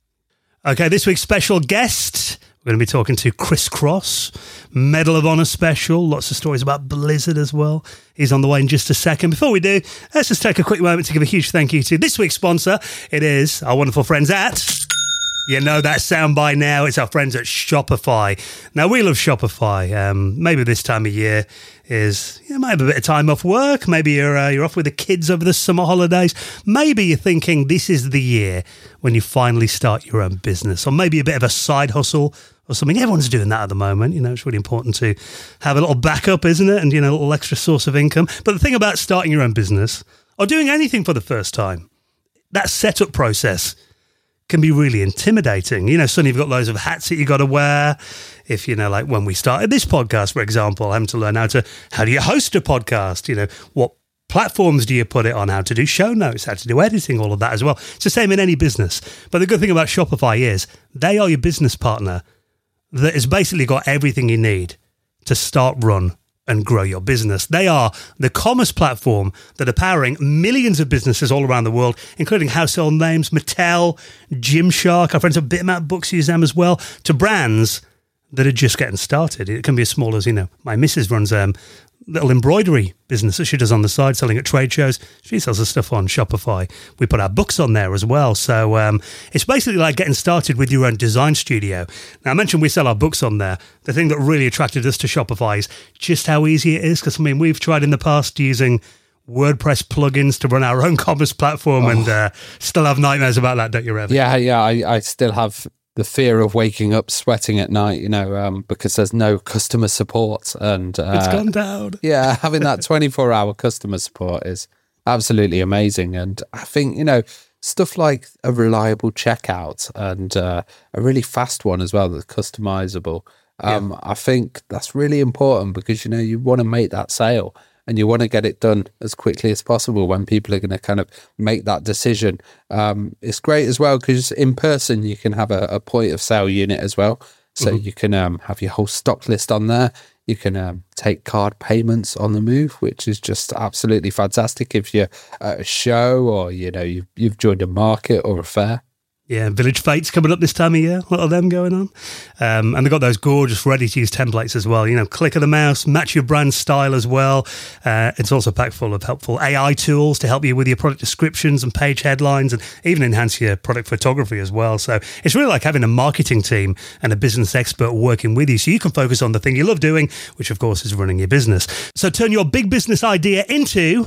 Okay, this week's special guest, we're going to be talking to Chris Cross, Medal of Honor special, lots of stories about Blizzard as well. He's on the way in just a second. Before we do, let's just take a quick moment to give a huge thank you to this week's sponsor. It is our wonderful friends at... You know that sound by now. It's our friends at Shopify. Now, we love Shopify. Um, maybe this time of year is, you might have a bit of time off work. Maybe you're uh, you're off with the kids over the summer holidays. Maybe you're thinking this is the year when you finally start your own business, or maybe a bit of a side hustle or something. Everyone's doing that at the moment. You know, it's really important to have a little backup, isn't it? And, you know, a little extra source of income. But the thing about starting your own business or doing anything for the first time, that setup process can be really intimidating. You know, suddenly you've got loads of hats that you got to wear. If, you know, like when we started this podcast, for example, having to learn how to, how do you host a podcast? You know, what platforms do you put it on? How to do show notes, how to do editing, all of that as well. It's the same in any business. But the good thing about Shopify is they are your business partner that has basically got everything you need to start, run, and grow your business. They are the commerce platform that are powering millions of businesses all around the world, including household names, Mattel, Gymshark, our friends at Bitmap Books use them as well, to brands that are just getting started. It can be as small as, you know, my missus runs um little embroidery business that she does on the side, selling at trade shows. She sells her stuff on Shopify. We put our books on there as well. So um, it's basically like getting started with your own design studio. Now, I mentioned we sell our books on there. The thing that really attracted us to Shopify is just how easy it is. Because, I mean, we've tried in the past using WordPress plugins to run our own commerce platform, oh. and uh, still have nightmares about that, don't you, Rev? Yeah, yeah. I, I still have the fear of waking up sweating at night, you know, um, because there's no customer support. And uh, it's gone down. Yeah, having that twenty-four hour customer support is absolutely amazing. And I think, you know, stuff like a reliable checkout and uh, a really fast one as well that's customizable. Um, yeah. I think that's really important because, you know, you want to make that sale. And you want to get it done as quickly as possible when people are going to kind of make that decision. Um, it's great as well because in person you can have a, a point of sale unit as well. So mm-hmm. you can um, have your whole stock list on there. You can um, take card payments on the move, which is just absolutely fantastic if you're at a show or, you know, you've, you've joined a market or a fair. Yeah, Village Fate's coming up this time of year. A lot of them going on. Um, and they've got those gorgeous ready-to-use templates as well. You know, click of the mouse, match your brand style as well. Uh, it's also packed full of helpful A I tools to help you with your product descriptions and page headlines and even enhance your product photography as well. So it's really like having a marketing team and a business expert working with you so you can focus on the thing you love doing, which, of course, is running your business. So turn your big business idea into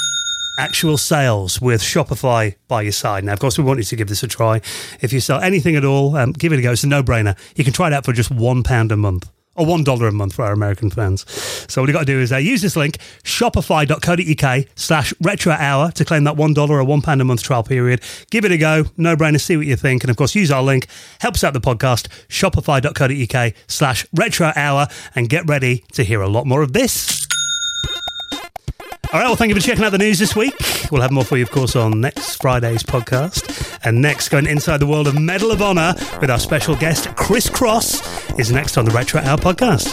actual sales with Shopify by your side. Now, of course, we want you to give this a try. If you sell anything at all, um, give it a go. It's a no-brainer. You can try it out for just one pound a month. Or one dollar a month for our American fans. So all you got to do is uh, use this link, shopify.co.uk slash retro hour to claim that one dollar or one pound a month trial period. Give it a go. No-brainer. See what you think. And, of course, use our link. Helps out the podcast, shopify.co.uk slash retro hour. And get ready to hear a lot more of this. All right, well, thank you for checking out the news this week. We'll have more for you, of course, on next Friday's podcast. And next, going inside the world of Medal of Honor with our special guest, Chris Cross, is next on the Retro Hour podcast.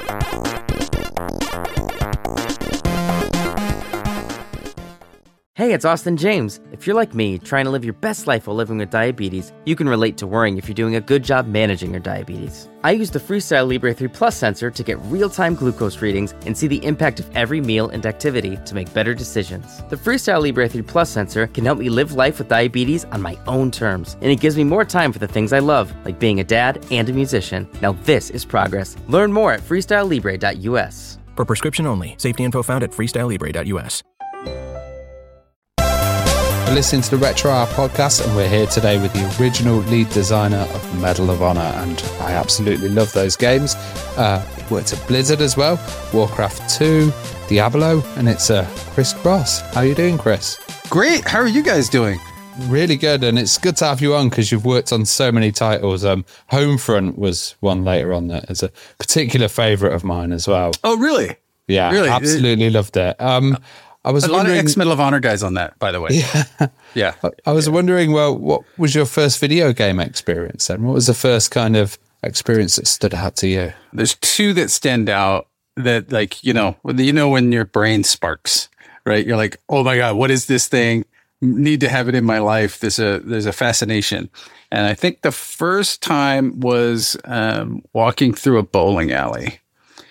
Hey, it's Austin James. If you're like me, trying to live your best life while living with diabetes, you can relate to worrying if you're doing a good job managing your diabetes. I use the Freestyle Libre three Plus sensor to get real-time glucose readings and see the impact of every meal and activity to make better decisions. The Freestyle Libre three Plus sensor can help me live life with diabetes on my own terms, and it gives me more time for the things I love, like being a dad and a musician. Now this is progress. Learn more at freestyle libre dot u s. For prescription only. Safety info found at freestyle libre dot u s. for listening to the Retro Hour podcast, and we're here today with the original lead designer of Medal of Honor, and I absolutely love those games. Uh, worked at Blizzard as well, Warcraft two, Diablo, and it's uh, Chris Cross. How are you doing, Chris? Great. How are you guys doing? Really good, and it's good to have you on because you've worked on so many titles. Um, Homefront was one later on that is a particular favourite of mine as well. Oh, really? Yeah, really? Absolutely loved it. Um, I was a lot wondering, of ex-Medal of Honor guys on that, by the way. Yeah, yeah. I was wondering, well, what was your first video game experience then? What was the first kind of experience that stood out to you? There's two that stand out that, like, you know, you know when your brain sparks, right? You're like, oh my God, what is this thing? Need to have it in my life. There's a there's a fascination, and I think the first time was um, walking through a bowling alley,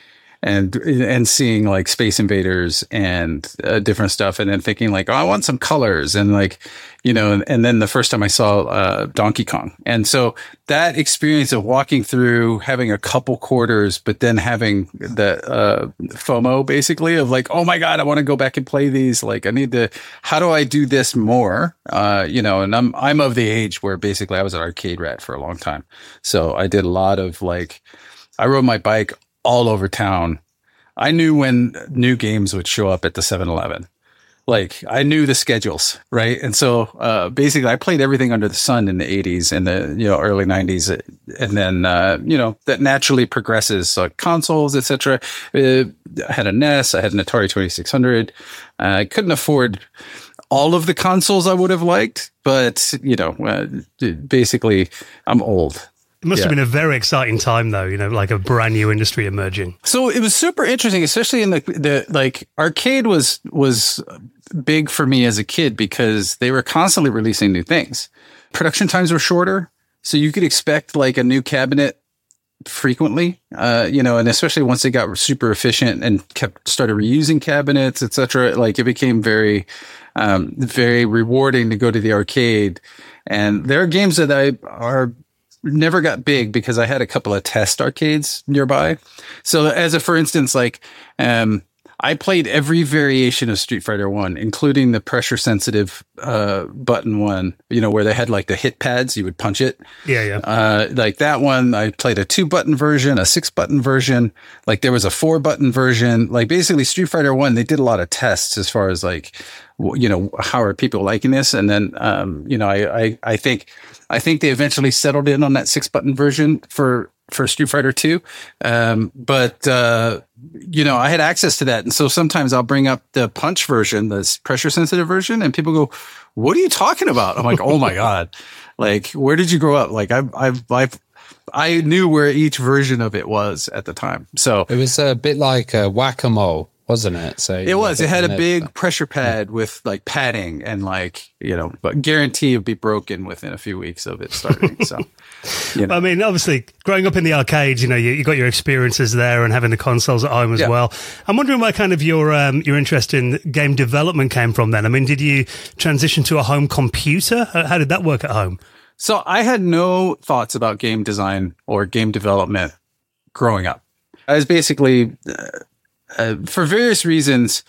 and and seeing like Space Invaders and uh, different stuff, and then thinking like, oh, I want some colors, and like, you know, and, and then the first time I saw uh, Donkey Kong, and so that experience of walking through, having a couple quarters, but then having the uh, FOMO basically of like, oh my God, I want to go back and play these. Like, I need to. How do I do this more? Uh, you know, and I'm I'm of the age where basically I was an arcade rat for a long time, so I did a lot of like, I rode my bike all over town. I knew when new games would show up at the seven eleven. Like, I knew the schedules, right? And so uh, basically I played everything under the sun in the eighties and the, you know, early nineties. And then, uh, you know, that naturally progresses. So consoles, et cetera. Uh, I had a N E S. I had an Atari twenty-six hundred. Uh, I couldn't afford all of the consoles I would have liked. But, you know, uh, basically I'm old. It must Yeah. have been a very exciting time, though, you know, like a brand new industry emerging. So it was super interesting, especially in the, the like arcade was was big for me as a kid because they were constantly releasing new things. Production times were shorter, so you could expect like a new cabinet frequently, uh, you know, and especially once they got super efficient and kept started reusing cabinets, et cetera. Like it became very, um, very rewarding to go to the arcade. And there are games that I are. Never got big because I had a couple of test arcades nearby. So as a, for instance, like, um, I played every variation of Street Fighter One, including the pressure sensitive, uh, button one, you know, where they had like the hit pads, you would punch it. Yeah, yeah. Uh, like that one, I played a two button version, a six button version. Like there was a four button version. Like basically Street Fighter One, they did a lot of tests as far as like, you know, how are people liking this? And then, um, you know, I, I, I think, I think they eventually settled in on that six button version for, for Street Fighter two. Um, but, uh, you know, I had access to that. And so sometimes I'll bring up the punch version, the pressure sensitive version, and people go, what are you talking about? I'm like, oh my God. Like, where did you grow up? Like, I've, I've, I've, I knew where each version of it was at the time. So it was a bit like a whack-a-mole, wasn't it? So it was. It had a big pressure pad with like padding and like, you know, but guarantee it'd be broken within a few weeks of it starting. So, you know. I mean, obviously, growing up in the arcades, you know, you, you got your experiences there and having the consoles at home as Yeah. well. I'm wondering where kind of your um, your interest in game development came from then. I mean, did you transition to a home computer? How how did that work at home? So I had no thoughts about game design or game development growing up. I was basically, uh, uh, for various reasons,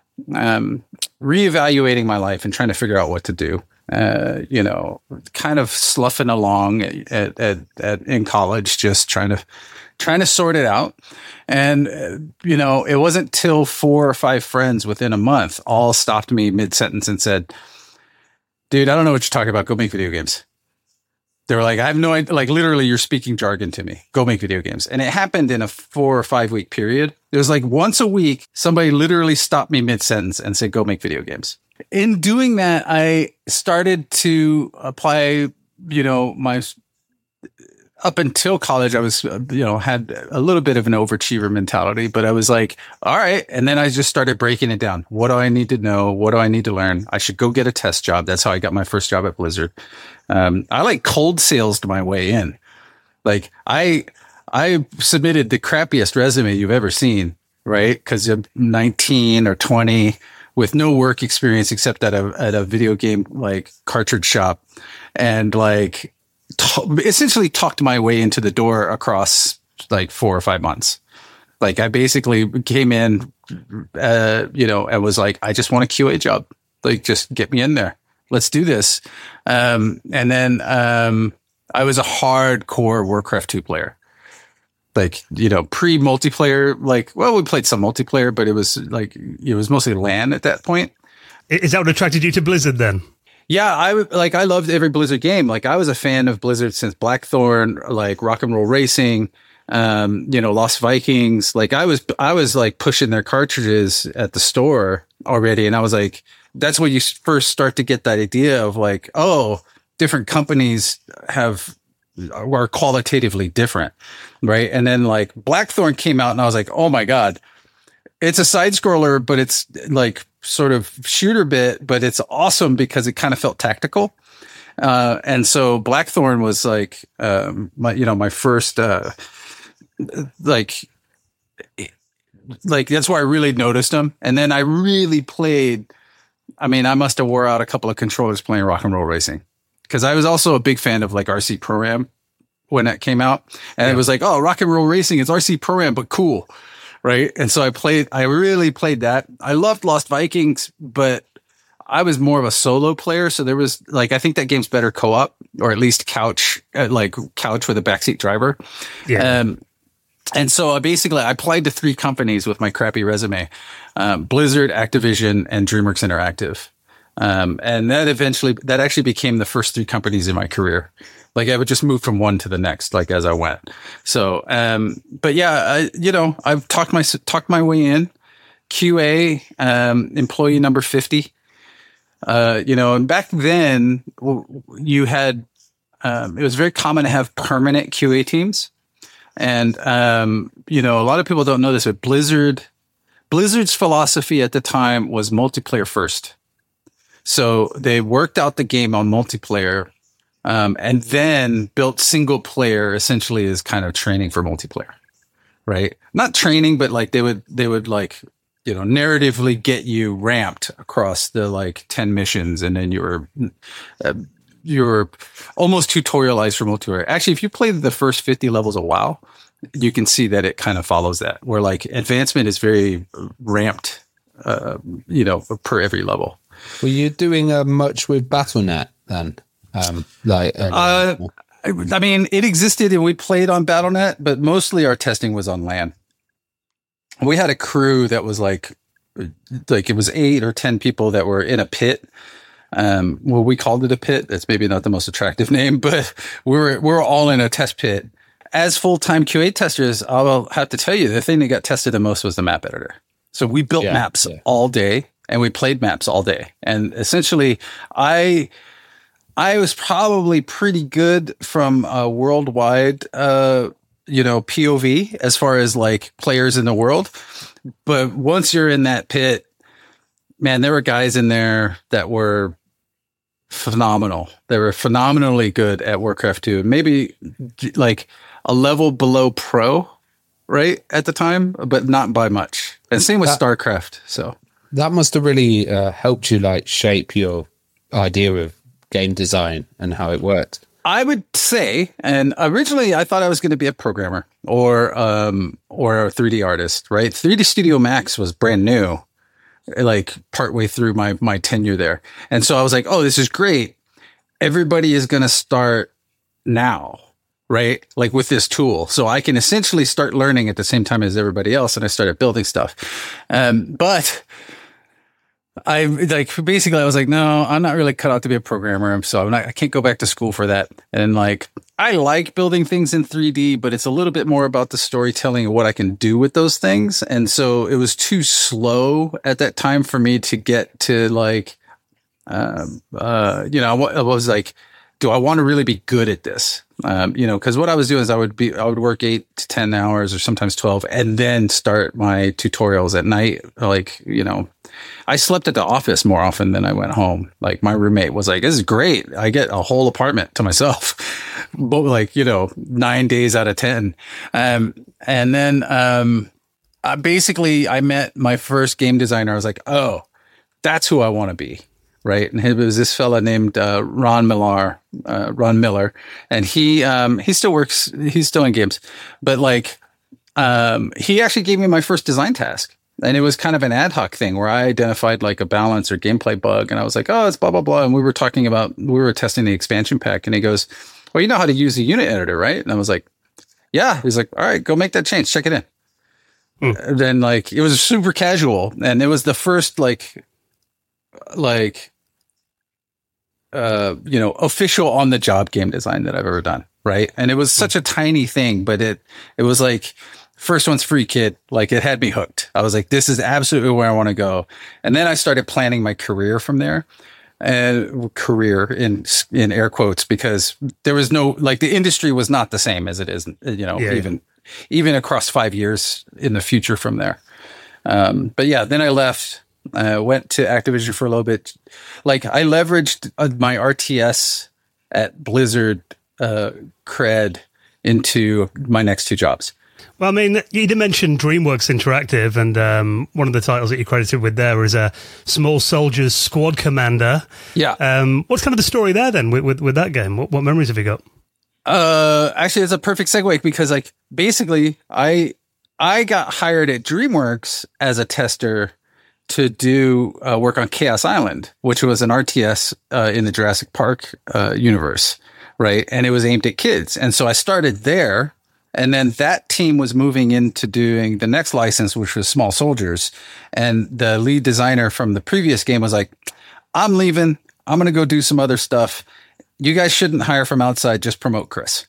um, reevaluating my life and trying to figure out what to do. Uh, you know, kind of sloughing along at, at, at in college, just trying to trying to sort it out. And uh, you know, it wasn't till four or five friends within a month all stopped me mid sentence and said, "Dude, I don't know what you're talking about. Go make video games." They were like, I have no idea. Like, literally, you're speaking jargon to me. Go make video games. And it happened in a four or five week period. It was like once a week, somebody literally stopped me mid sentence and said, go make video games. In doing that, I started to apply, you know, my, up until college, I was, you know, had a little bit of an overachiever mentality, but I was like, all right. And then I just started breaking it down. What do I need to know? What do I need to learn? I should go get a test job. That's how I got my first job at Blizzard. Um, I like cold sales to my way in. Like I, I submitted the crappiest resume you've ever seen, right? Cause I'm nineteen or twenty with no work experience except at a, at a video game, like cartridge shop, and like t- essentially talked my way into the door across like four or five months. Like I basically came in, uh, you know, and was like, I just want a Q A job. Like, just get me in there. let's do this. Um, and then um, I was a hardcore Warcraft two player. Like, you know, pre-multiplayer, like, well, we played some multiplayer, but it was like, it was mostly LAN at that point. Is that what attracted you to Blizzard then? Yeah, I would like, I loved every Blizzard game. Like, I was a fan of Blizzard since Blackthorn, like Rock and Roll Racing, um, you know, Lost Vikings. Like, I was, I was like pushing their cartridges at the store already. And I was like, that's when you first start to get that idea of like, oh, different companies have, are qualitatively different. Right. And then like Blackthorn came out and I was like, oh my God, it's a side scroller, but it's like sort of shooter bit, but it's awesome because it kind of felt tactical. Uh, and so Blackthorn was like, um, my, you know, my first, uh, like, like that's where I really noticed them. And then I really played, I mean, I must have wore out a couple of controllers playing Rock and Roll Racing because I was also a big fan of like R C Pro-Am when it came out. And yeah. It was like, oh, Rock and Roll Racing, it's R C Pro-Am, but cool. Right. And so I played, I really played that. I loved Lost Vikings, but I was more of a solo player. So there was like, I think that game's better co-op or at least couch, uh, like couch with a backseat driver. Yeah. Um, and so I basically, I applied to three companies with my crappy resume, um, Blizzard, Activision, and DreamWorks Interactive. Um, and that eventually, that actually became the first three companies in my career. Like I would just move from one to the next, like as I went. So, um, but yeah, I, you know, I've talked my, talked my way in. Q A, um, employee number fifty. Uh, you know, and back then you had, um, it was very common to have permanent Q A teams. And, um, you know, a lot of people don't know this, but Blizzard, Blizzard's philosophy at the time was multiplayer first. So they worked out the game on multiplayer. Um, and then built single player essentially as kind of training for multiplayer, right? Not training, but like they would, they would like, you know, narratively get you ramped across the like ten missions. And then you were, uh, you were almost tutorialized for multiplayer. Actually, if you play the first fifty levels of WoW, you can see that it kind of follows that where like advancement is very ramped, uh, you know, per every level. Were you doing uh, much with Battle dot net then? Um, like, uh, uh, I mean, it existed and we played on Battle dot net, but mostly our testing was on LAN. We had a crew that was like, like it was eight or ten people that were in a pit. Um, well, we called it a pit. That's maybe not the most attractive name, but we were, we were all in a test pit. As full-time Q A testers, I'll have to tell you, the thing that got tested the most was the map editor. So we built yeah, maps yeah. all day and we played maps all day. And essentially I, I was probably pretty good from a worldwide, uh, you know, P O V as far as like players in the world. But once you're in that pit, man, there were guys in there that were phenomenal. They were phenomenally good at Warcraft two, maybe like a level below pro, right? At the time, but not by much. And same with that, StarCraft. So that must have really uh, helped you like shape your idea of game design and how it worked. I would say, and originally I thought I was going to be a programmer or um, or a three D artist, right? three D Studio Max was brand new, like partway through my my tenure there. And so I was like, oh, this is great. Everybody is going to start now, right? Like with this tool. So I can essentially start learning at the same time as everybody else. And I started building stuff. Um, but I like basically I was like, no, I'm not really cut out to be a programmer. So I'm not, I can't go back to school for that. And like, I like building things in three D, but it's a little bit more about the storytelling of what I can do with those things. And so it was too slow at that time for me to get to like, um, uh, you know, I was like, do I want to really be good at this? Um, you know, cause what I was doing is I would be, I would work eight to ten hours or sometimes twelve and then start my tutorials at night. Like, you know, I slept at the office more often than I went home. Like my roommate was like, this is great. I get a whole apartment to myself, but like, you know, nine days out of ten. Um, and then, um, I basically I met my first game designer. I was like, oh, that's who I want to be. Right. And it was this fella named, uh, Ron Miller, uh, Ron Miller. And he, um, he still works, he's still in games, but like, um, he actually gave me my first design task. And it was kind of an ad hoc thing where I identified like a balance or gameplay bug. And I was like, oh, it's blah, blah, blah. And we were talking about, we were testing the expansion pack. And he goes, well, you know how to use the unit editor, right? And I was like, yeah. He's like, all right, go make that change. Check it in. Hmm. Then like, it was super casual. And it was the first like, like, uh, you know, official on the job game design that I've ever done. Right. And it was such a tiny thing, but it, it was like, first one's free, kid. Like it had me hooked. I was like, this is absolutely where I want to go. And then I started planning my career from there. And career in in air quotes, because there was no, like the industry was not the same as it is, you know, yeah, even yeah. even across five years in the future from there. Um, but yeah, then I left, uh, went to Activision for a little bit. Like I leveraged uh, my R T S at Blizzard uh, cred into my next two jobs. Well, I mean, you did mention DreamWorks Interactive, and um, one of the titles that you credited with there is a Small Soldiers Squad Commander. Yeah. Um, what's kind of the story there then with, with, with that game? What, what memories have you got? Uh, actually, it's a perfect segue because, like, basically, I I got hired at DreamWorks as a tester to do uh, work on Chaos Island, which was an R T S uh, in the Jurassic Park uh, universe, right? And it was aimed at kids, and so I started there. And then that team was moving into doing the next license, which was Small Soldiers. And the lead designer from the previous game was like, I'm leaving. I'm going to go do some other stuff. You guys shouldn't hire from outside. Just promote Chris.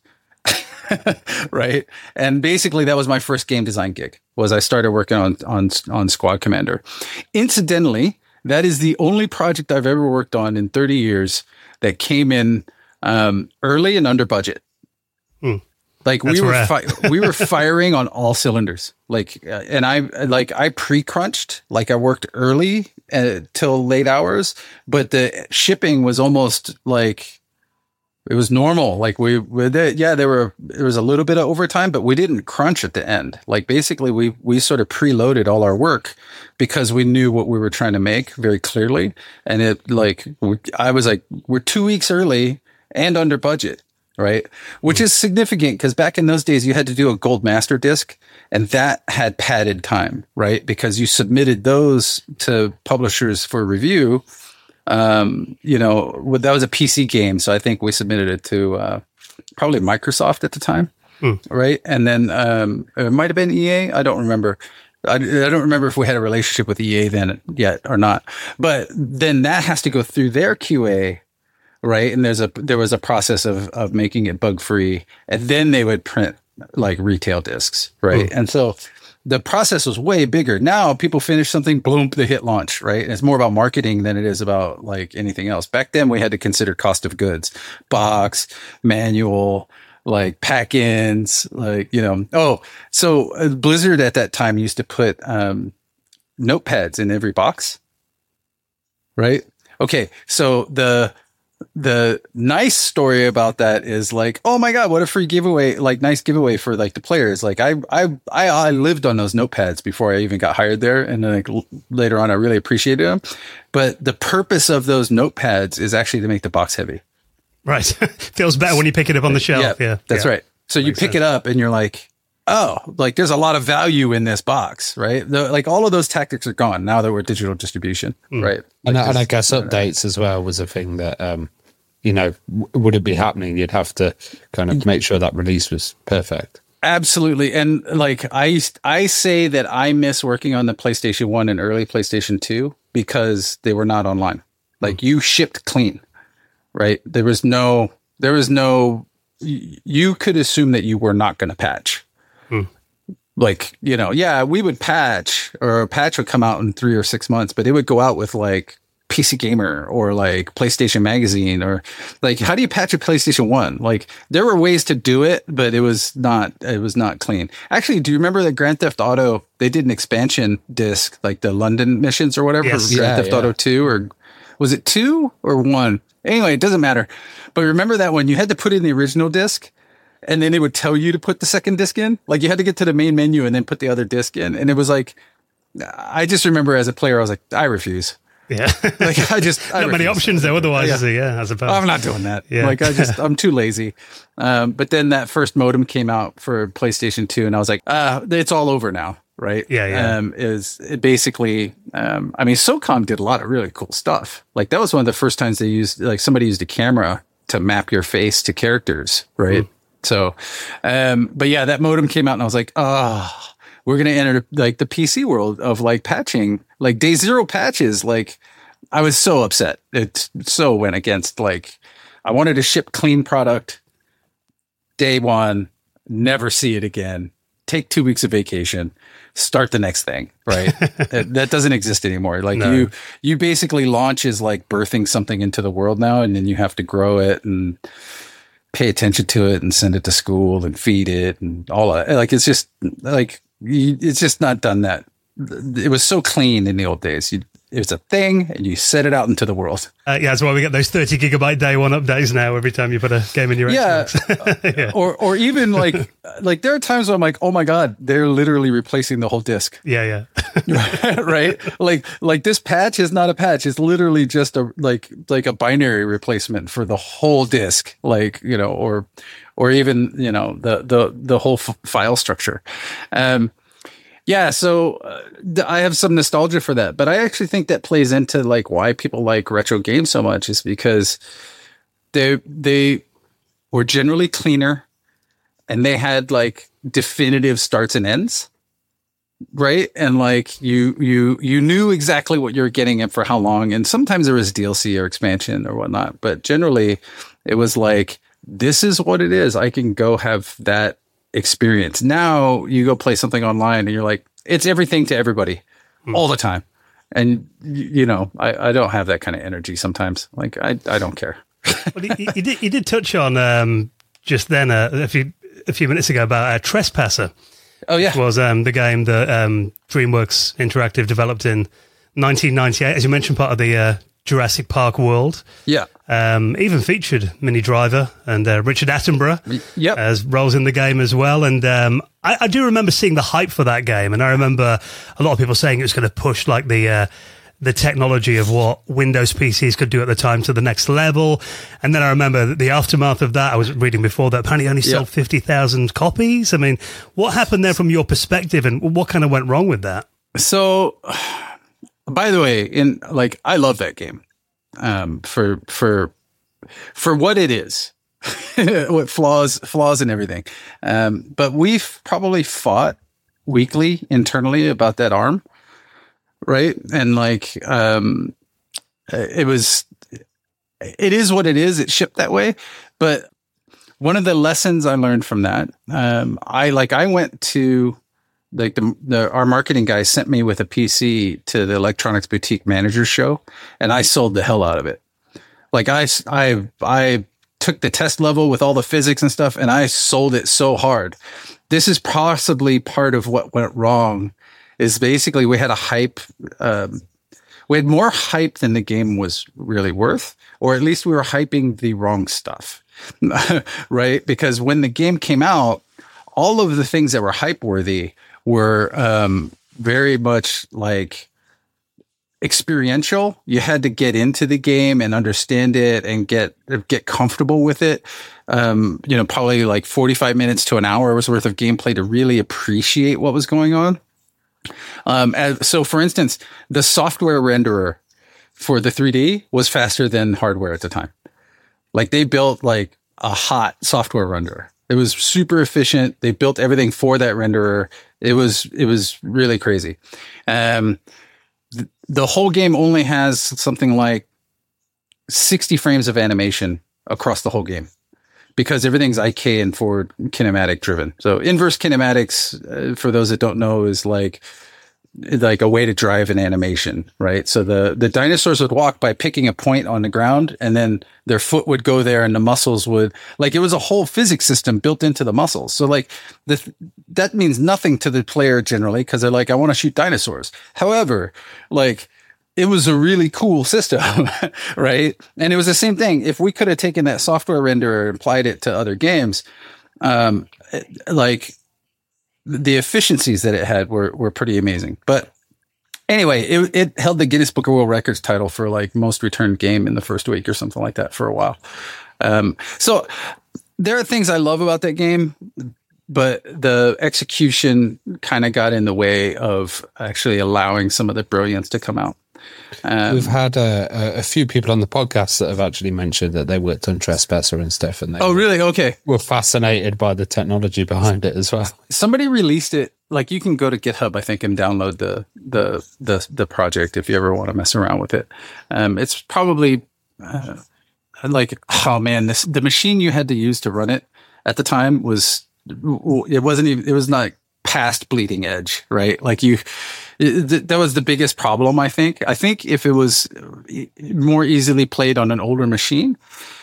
Right. And basically that was my first game design gig, was I started working on, on, on Squad Commander. Incidentally, that is the only project I've ever worked on in thirty years that came in um, early and under budget. Hmm. Like That's we were, fi- we were firing on all cylinders. Like, uh, and I like I pre-crunched. Like I worked early uh, till late hours, but the shipping was almost like it was normal. Like we, we did, yeah, there were there was a little bit of overtime, but we didn't crunch at the end. Like basically, we we sort of preloaded all our work because we knew what we were trying to make very clearly, and it like we, I was like, we're two weeks early and under budget. Right. Which is significant because back in those days, you had to do a gold master disc and that had padded time. Right. Because you submitted those to publishers for review. Um, you know, that was a P C game. So I think we submitted it to uh, probably Microsoft at the time. Hmm. Right. And then um, it might have been E A. I don't remember. I, I don't remember if we had a relationship with E A then yet or not. But then that has to go through their Q A. Right. And there's a, there was a process of, of making it bug free, and then they would print like retail discs. Right. Mm. And so the process was way bigger. Now people finish something, boom, they hit launch. Right. And it's more about marketing than it is about like anything else. Back then we had to consider cost of goods, box, manual, like pack ins, like, you know, oh, so uh, Blizzard at that time used to put um, notepads in every box. Right. Okay. So the, The nice story about that is like, oh my God, what a free giveaway, like nice giveaway for like the players. Like I, I, I, I lived on those notepads before I even got hired there. And then like l- later on, I really appreciated them. But the purpose of those notepads is actually to make the box heavy. Right. Feels better when you pick it up on the shelf. Yeah. yeah that's yeah. right. So you Makes pick sense. it up and you're like, oh, like there's a lot of value in this box, right? The, like all of those tactics are gone now that we're digital distribution, mm. right? Like and, I, and I just, guess updates as well was a thing that, um, you know, w- would it be happening? You'd have to kind of make sure that release was perfect. Absolutely. And like I, I say that I miss working on the PlayStation one and early PlayStation two because they were not online. Like you shipped clean, right? There was no, there was no, you could assume that you were not going to patch. Hmm. Like, you know, yeah, we would patch, or a patch would come out in three or six months, but it would go out with like P C Gamer or like PlayStation Magazine, or like, how do you patch a PlayStation one? Like there were ways to do it, but it was not, it was not clean. Actually, do you remember that Grand Theft Auto, they did an expansion disc, like the London missions or whatever, yes. for Grand Yeah, Theft yeah. Auto two, or was it two or one? Anyway, it doesn't matter. But remember that one, you had to put in the original disc, and then it would tell you to put the second disc in. Like you had to get to the main menu and then put the other disc in. And it was like, I just remember as a player, I was like, I refuse. Yeah. Like I just, I not many refuse. options though. Otherwise, Yeah. is it? Yeah, I suppose. I'm not doing that. Yeah. Like I just, I'm too lazy. Um, but then that first modem came out for PlayStation two, and I was like, ah, it's all over now. right? Yeah, yeah. Um, is it basically, um, I mean, SOCOM did a lot of really cool stuff. Like that was one of the first times they used, like somebody used a camera to map your face to characters, right? Mm. So, um, but yeah, that modem came out and I was like, oh, we're going to enter like the P C world of like patching, like day zero patches. Like I was so upset. It so went against like, I wanted to ship clean product day one, never see it again, take two weeks of vacation, start the next thing, right? that, that doesn't exist anymore. Like no. you, you basically launch is like birthing something into the world now, and then you have to grow it and pay attention to it and send it to school and feed it and all that. Like, it's just like, you, it's just not done that. It was so clean in the old days. You, it was a thing and you set it out into the world. Uh, yeah, that's why we get those thirty gigabyte day one updates now every time you put a game in your yeah. Xbox. yeah. Or or even like, like there are times where I'm like, oh my God, they're literally replacing the whole disc. Yeah, yeah. right? Like like this patch is not a patch. It's literally just a like like a binary replacement for the whole disc. Like, you know, or or even, you know, the the the whole f- file structure. Um Yeah, so uh, I have some nostalgia for that, but I actually think that plays into like why people like retro games so much is because they they were generally cleaner and they had like definitive starts and ends, right? And like you you you knew exactly what you were getting and for how long, and sometimes there was D L C or expansion or whatnot, but generally it was like, this is what it is. I can go have that experience. Now you go play something online and you're like, it's everything to everybody mm. all the time. And you know, I, I don't have that kind of energy sometimes. Like I, I don't care. Well, you, you did, you did touch on um, just then uh, a few, a few minutes ago about uh, Trespasser. Oh yeah. Which was um, the game that um, DreamWorks Interactive developed in nineteen ninety-eight, as you mentioned, part of the uh, Jurassic Park world. Yeah. Um, even featured Minnie Driver and uh, Richard Attenborough yep. as roles in the game as well. And um, I, I do remember seeing the hype for that game. And I remember a lot of people saying it was going to push like the uh, the technology of what Windows P Cs could do at the time to the next level. And then I remember that the aftermath of that, I was reading before that apparently only sold yep. fifty thousand copies. I mean, what happened there from your perspective and what kind of went wrong with that? So, by the way, in like, I love that game. Um, for, for, for what it is, what flaws, flaws and everything. Um, but we've probably fought weekly internally about that ARM. Right. And like, um, it was, it is what it is. It shipped that way. But one of the lessons I learned from that, um, I like, I went to like the, the, our marketing guy sent me with a P C to the Electronics Boutique Managers Show, and I sold the hell out of it. Like I, I, I took the test level with all the physics and stuff, and I sold it so hard. This is possibly part of what went wrong. Is basically we had a hype, um, we had more hype than the game was really worth, or at least we were hyping the wrong stuff, right? Because when the game came out, all of the things that were hype worthy were um, very much like experiential. You had to get into the game and understand it and get get comfortable with it. Um, you know, probably like forty-five minutes to an hour was worth of gameplay to really appreciate what was going on. Um, as, so, for instance, the software renderer for the three D was faster than hardware at the time. Like they built like a hot software renderer. It was super efficient. They built everything for that renderer. It was, it was really crazy. Um, th- the whole game only has something like sixty frames of animation across the whole game because everything's I K and forward kinematic driven. So inverse kinematics, uh, for those that don't know, is like, like a way to drive an animation, right? So the, the dinosaurs would walk by picking a point on the ground, and then their foot would go there and the muscles would, like, it was a whole physics system built into the muscles. So like the, that means nothing to the player generally, because they're like, I want to shoot dinosaurs. However, like it was a really cool system, right? And it was the same thing. If we could have taken that software renderer and applied it to other games, um, like, the efficiencies that it had were, were pretty amazing. But anyway, it, it held the Guinness Book of World Records title for like most returned game in the first week or something like that for a while. Um, so there are things I love about that game. but the execution kind of got in the way of actually allowing some of the brilliance to come out. Um, We've had a, a, a few people on the podcast that have actually mentioned that they worked on Trespasser and stuff, and they oh, really? Okay. were fascinated by the technology behind it as well. Somebody released it. Like, you can go to GitHub, I think, and download the the the, the project if you ever want to mess around with it. Um, it's probably uh, like, oh man, this the machine you had to use to run it at the time was it wasn't even it was not past bleeding edge, right? Like you. It, that was the biggest problem, I think. I think if it was more easily played on an older machine,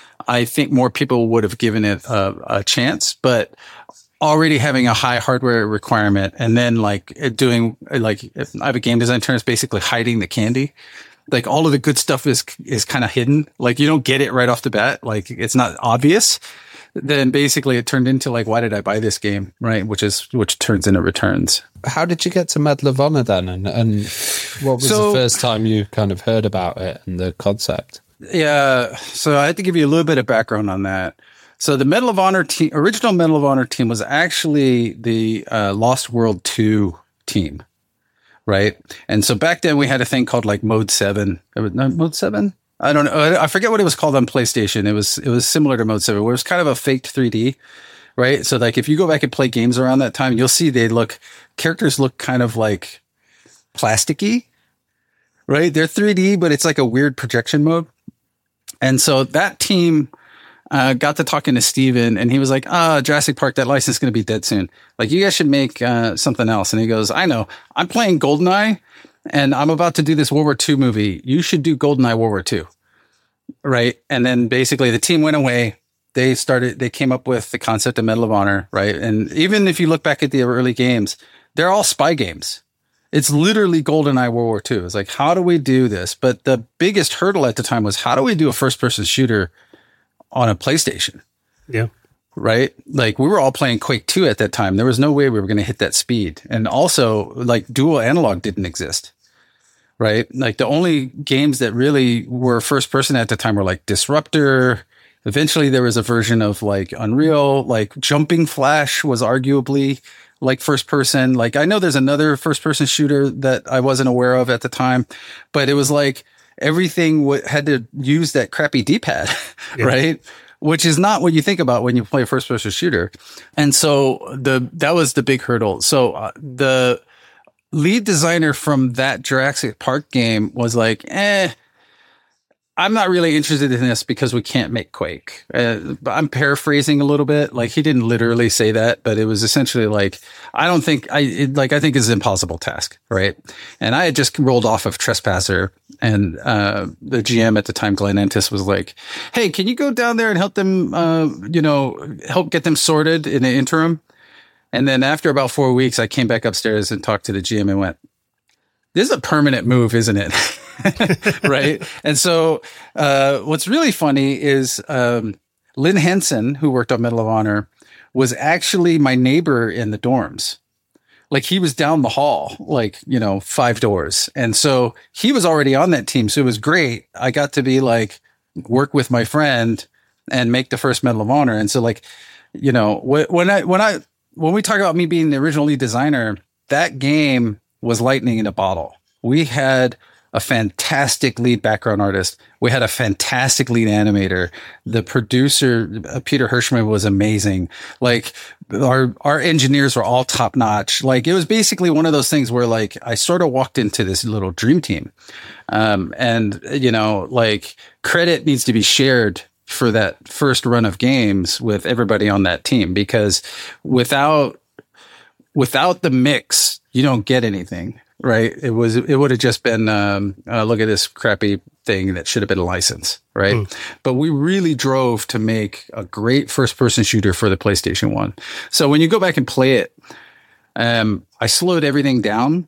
I think more people would have given it a, a chance. But already having a high hardware requirement and then like doing like if I have a game design term, it's basically hiding the candy. Like all of the good stuff is is kind of hidden. Like you don't get it right off the bat. Like it's not obvious. Then basically it turned into like, why did I buy this game? Right. Which is, which turns into returns. How did you get to Medal of Honor then? And, and what was So- the first time you kind of heard about it and the concept? Yeah. So I had to give you a little bit of background on that. So the Medal of Honor team, original Medal of Honor team was actually the uh, Lost World two team. Right. And so back then we had a thing called like Mode seven. It was, no, Mode seven? I don't know. I forget what it was called on PlayStation. It was it was similar to Mode seven, where it was kind of a faked three D, right? So like if you go back and play games around that time, you'll see they look characters look kind of like plasticky, right? They're three D, but it's like a weird projection mode. And so that team uh, got to talking to Steven, and he was like, "Ah, oh, Jurassic Park, that license is going to be dead soon. Like you guys should make uh, something else." And he goes, "I know. I'm playing GoldenEye. And I'm about to do this World War Two movie. You should do GoldenEye World War Two." Right. And then basically the team went away. They started, they came up with the concept of Medal of Honor. Right. And even if you look back at the early games, they're all spy games. It's literally GoldenEye World War Two. It's like, how do we do this? But the biggest hurdle at the time was, how do we do a first person shooter on a PlayStation? Yeah. Right? Like we were all playing Quake two at that time. There was no way we were going to hit that speed. And also like dual analog didn't exist. Right? Like the only games that really were first person at the time were like Disruptor. Eventually there was a version of like Unreal, like Jumping Flash was arguably like first person. Like I know there's another first person shooter that I wasn't aware of at the time, but it was like everything w- had to use that crappy D-pad, yeah. Right? Which is not what you think about when you play a first person shooter. And so the, that was the big hurdle. So uh, the lead designer from that Jurassic Park game was like, eh, I'm not really interested in this because we can't make Quake. Uh, I'm paraphrasing a little bit. Like he didn't literally say that, but it was essentially like, I don't think I it, like, I think it's an impossible task. Right. And I had just rolled off of Trespasser, and, uh, the G M at the time, Glenn Entis, was like, "Hey, can you go down there and help them, uh, you know, help get them sorted in the interim?" And then after about four weeks, I came back upstairs and talked to the G M and went, "This is a permanent move, isn't it?" Right. And so, uh, what's really funny is, um, Lynn Henson, who worked on Medal of Honor, was actually my neighbor in the dorms. Like he was down the hall, like, you know, five doors. And so he was already on that team. So it was great. I got to be like, work with my friend and make the first Medal of Honor. And so like, you know, when I, when I, when we talk about me being the original lead designer, that game was lightning in a bottle. We had a fantastic lead background artist. We had a fantastic lead animator. The producer, uh, Peter Hirschman, was amazing. Like our, our engineers were all top notch. Like it was basically one of those things where like I sort of walked into this little dream team. Um, and you know, like credit needs to be shared for that first run of games with everybody on that team, because without, without the mix, you don't get anything. Right. It was, it would have just been, um, uh, look at this crappy thing that should have been a license. Right. Mm. But we really drove to make a great first person shooter for the PlayStation one. So when you go back and play it, um, I slowed everything down.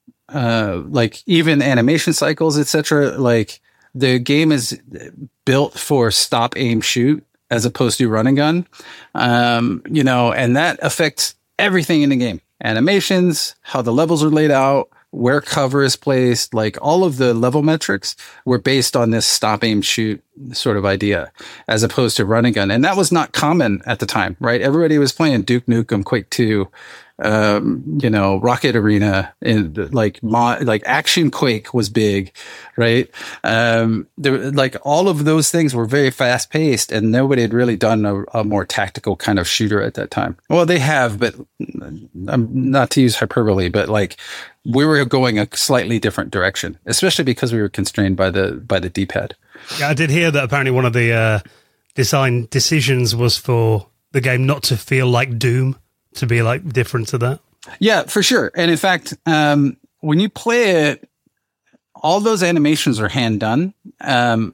Uh, like even animation cycles, et cetera. Like the game is built for stop, aim, shoot as opposed to run and gun. Um, you know, and that affects everything in the game. Animations, how the levels are laid out, where cover is placed, like all of the level metrics were based on this stop, aim, shoot sort of idea, as opposed to run and gun. And that was not common at the time, right? Everybody was playing Duke Nukem, Quake two, um, you know, Rocket Arena, and like mo- like Action Quake was big, right? Um, there, like all of those things were very fast paced, and nobody had really done a, a more tactical kind of shooter at that time. Well, they have, but um, not to use hyperbole, but like we were going a slightly different direction, especially because we were constrained by the by the D-pad. Yeah, I did hear that apparently one of the uh, design decisions was for the game not to feel like Doom, to be like different to that. Yeah, for sure. And in fact, um, when you play it, all those animations are hand done. Um,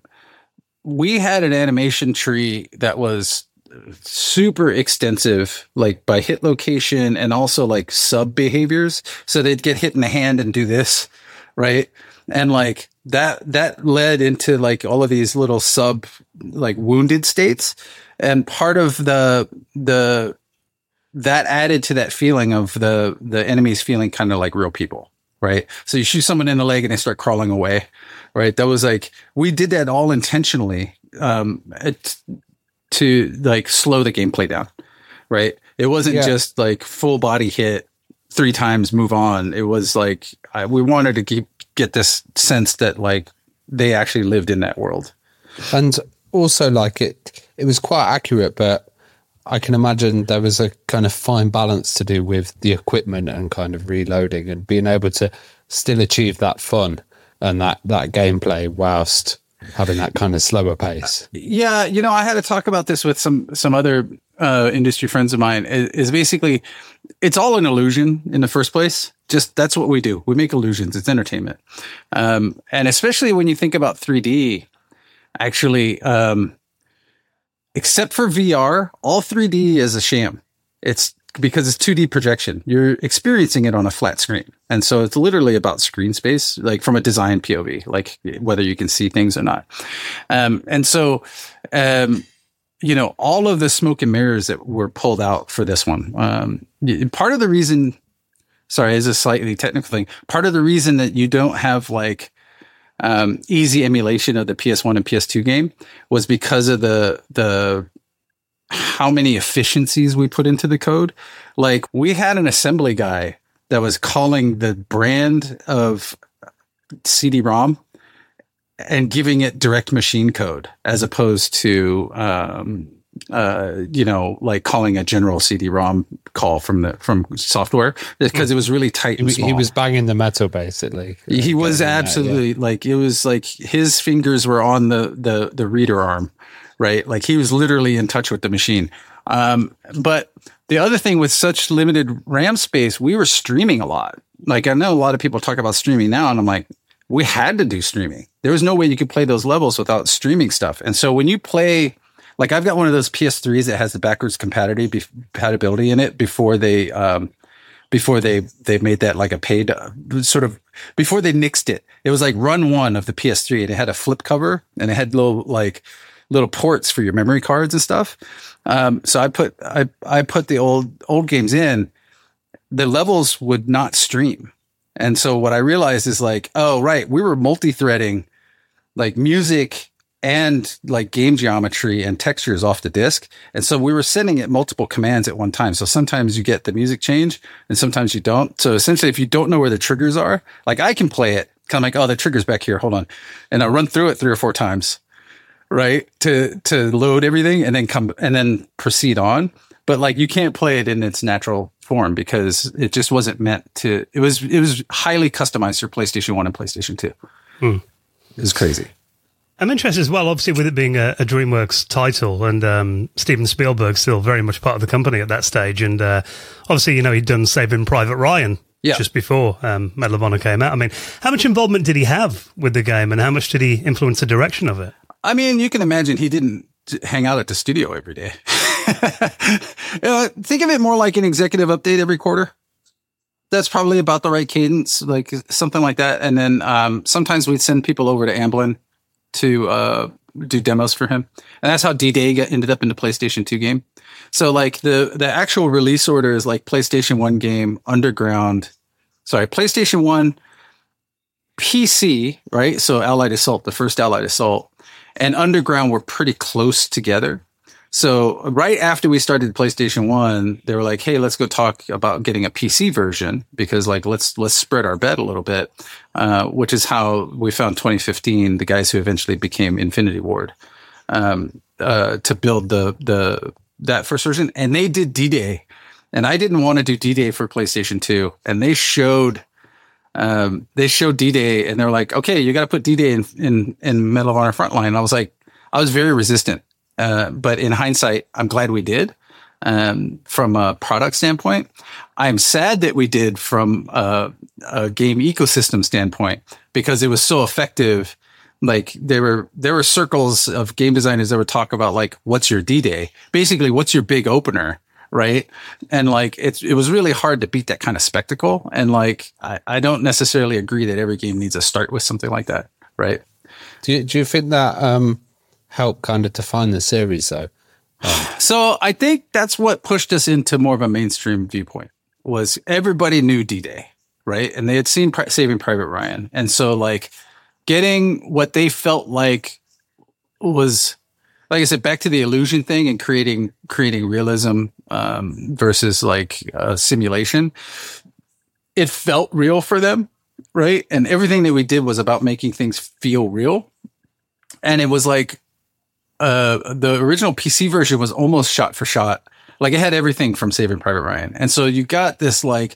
we had an animation tree that was super extensive, like by hit location and also like sub behaviors. So they'd get hit in the hand and do this, right? And like that, that led into like all of these little sub like wounded states. And part of the, the, that added to that feeling of the, the enemies feeling kind of like real people, right? So you shoot someone in the leg and they start crawling away, right? That was like, we did that all intentionally, um, it, to like slow the gameplay down, right? It wasn't Yeah. just like full body hit three times, move on. It was like, I, we wanted to keep, get this sense that like they actually lived in that world. And also like it, it was quite accurate, but I can imagine there was a kind of fine balance to do with the equipment and kind of reloading and being able to still achieve that fun and that, that gameplay whilst having that kind of slower pace. Yeah, you know, I had to talk about this with some some other uh, industry friends of mine. Is, is basically, it's all an illusion in the first place. Just that's what we do. We make illusions. It's entertainment, um, and especially when you think about three D. Actually, um, except for V R, all three D is a sham. It's because it's two D projection. You're experiencing it on a flat screen. And so it's literally about screen space, like from a design P O V, like whether you can see things or not. Um, and so, um, you know, all of the smoke and mirrors that were pulled out for this one, um, part of the reason, sorry, is a slightly technical thing. Part of the reason that you don't have like, um, easy emulation of the P S one and P S two game was because of the, the, how many efficiencies we put into the code. Like we had an assembly guy that was calling the brand of C D ROM and giving it direct machine code as opposed to, um, uh, you know, like calling a general C D ROM call from the, from software because it was really tight and He, small. he was banging the metal basically. He was Getting that, absolutely yeah. like, it was like his fingers were on the, the, the reader arm, right? Like he was literally in touch with the machine. Um, but the other thing with such limited RAM space, we were streaming a lot. Like I know a lot of people talk about streaming now and I'm like, we had to do streaming. There was no way you could play those levels without streaming stuff. And so when you play, like I've got one of those P S threes that has the backwards compatibility, compatibility in it before they, um, before they, they made that like a paid uh, sort of, before they nixed it. It was like run one of the P S three and it had a flip cover and it had little like little ports for your memory cards and stuff. Um, so I put, I, I put the old, old games in, the levels would not stream. And so what I realized is like, oh, right. We were multi-threading like music and like game geometry and textures off the disk. And so we were sending it multiple commands at one time. So sometimes you get the music change and sometimes you don't. So essentially, if you don't know where the triggers are, like I can play it kind of like, oh, the trigger's back here. Hold on. And I'll run through it three or four times, right? To, to load everything and then come and then proceed on. But like you can't play it in its natural form because it just wasn't meant to, it was, it was highly customized for PlayStation one and PlayStation two. Hmm. It was crazy. I'm interested as well, obviously, with it being a, a DreamWorks title and um, Steven Spielberg still very much part of the company at that stage. And uh, obviously, you know, he'd done Saving Private Ryan yeah. just before um, Medal of Honor came out. I mean, how much involvement did he have with the game and how much did he influence the direction of it? I mean, you can imagine he didn't hang out at the studio every day. You know, think of it more like an executive update every quarter. That's probably about the right cadence, like something like that. And then um, sometimes we'd send people over to Amblin to uh, do demos for him. And that's how D-Day got, ended up in the PlayStation two game. So like the, the actual release order is like PlayStation one game, Underground, sorry, PlayStation one, P C, right? So Allied Assault, the first Allied Assault, and Underground were pretty close together. So right after we started PlayStation one, they were like, hey, let's go talk about getting a P C version because like, let's, let's spread our bet a little bit, uh, which is how we found twenty fifteen, the guys who eventually became Infinity Ward, um, uh, to build the, the, that first version. And they did D-Day, and I didn't want to do D-Day for PlayStation two. And they showed, um, they showed D-Day and they're like, okay, you got to put D-Day in, in, in Medal of Honor Frontline. And I was like, I was very resistant. Uh, but in hindsight, I'm glad we did, um, from a product standpoint. I'm sad that we did from a, a game ecosystem standpoint because it was so effective. Like there were, there were circles of game designers that would talk about like, what's your D-Day? Basically, what's your big opener? Right. And like, it's, it was really hard to beat that kind of spectacle. And like, I, I don't necessarily agree that every game needs to start with something like that. Right. Do you, do you think that, um, help kind of define the series though? Um, so I think that's what pushed us into more of a mainstream viewpoint was everybody knew D-Day, right? And they had seen Pri- Saving Private Ryan. And so like getting what they felt like was, like I said, back to the illusion thing and creating, creating realism, um, versus like a simulation. It felt real for them, right? And everything that we did was about making things feel real. And it was like, Uh, the original P C version was almost shot for shot. Like it had everything from Saving Private Ryan. And so you got this like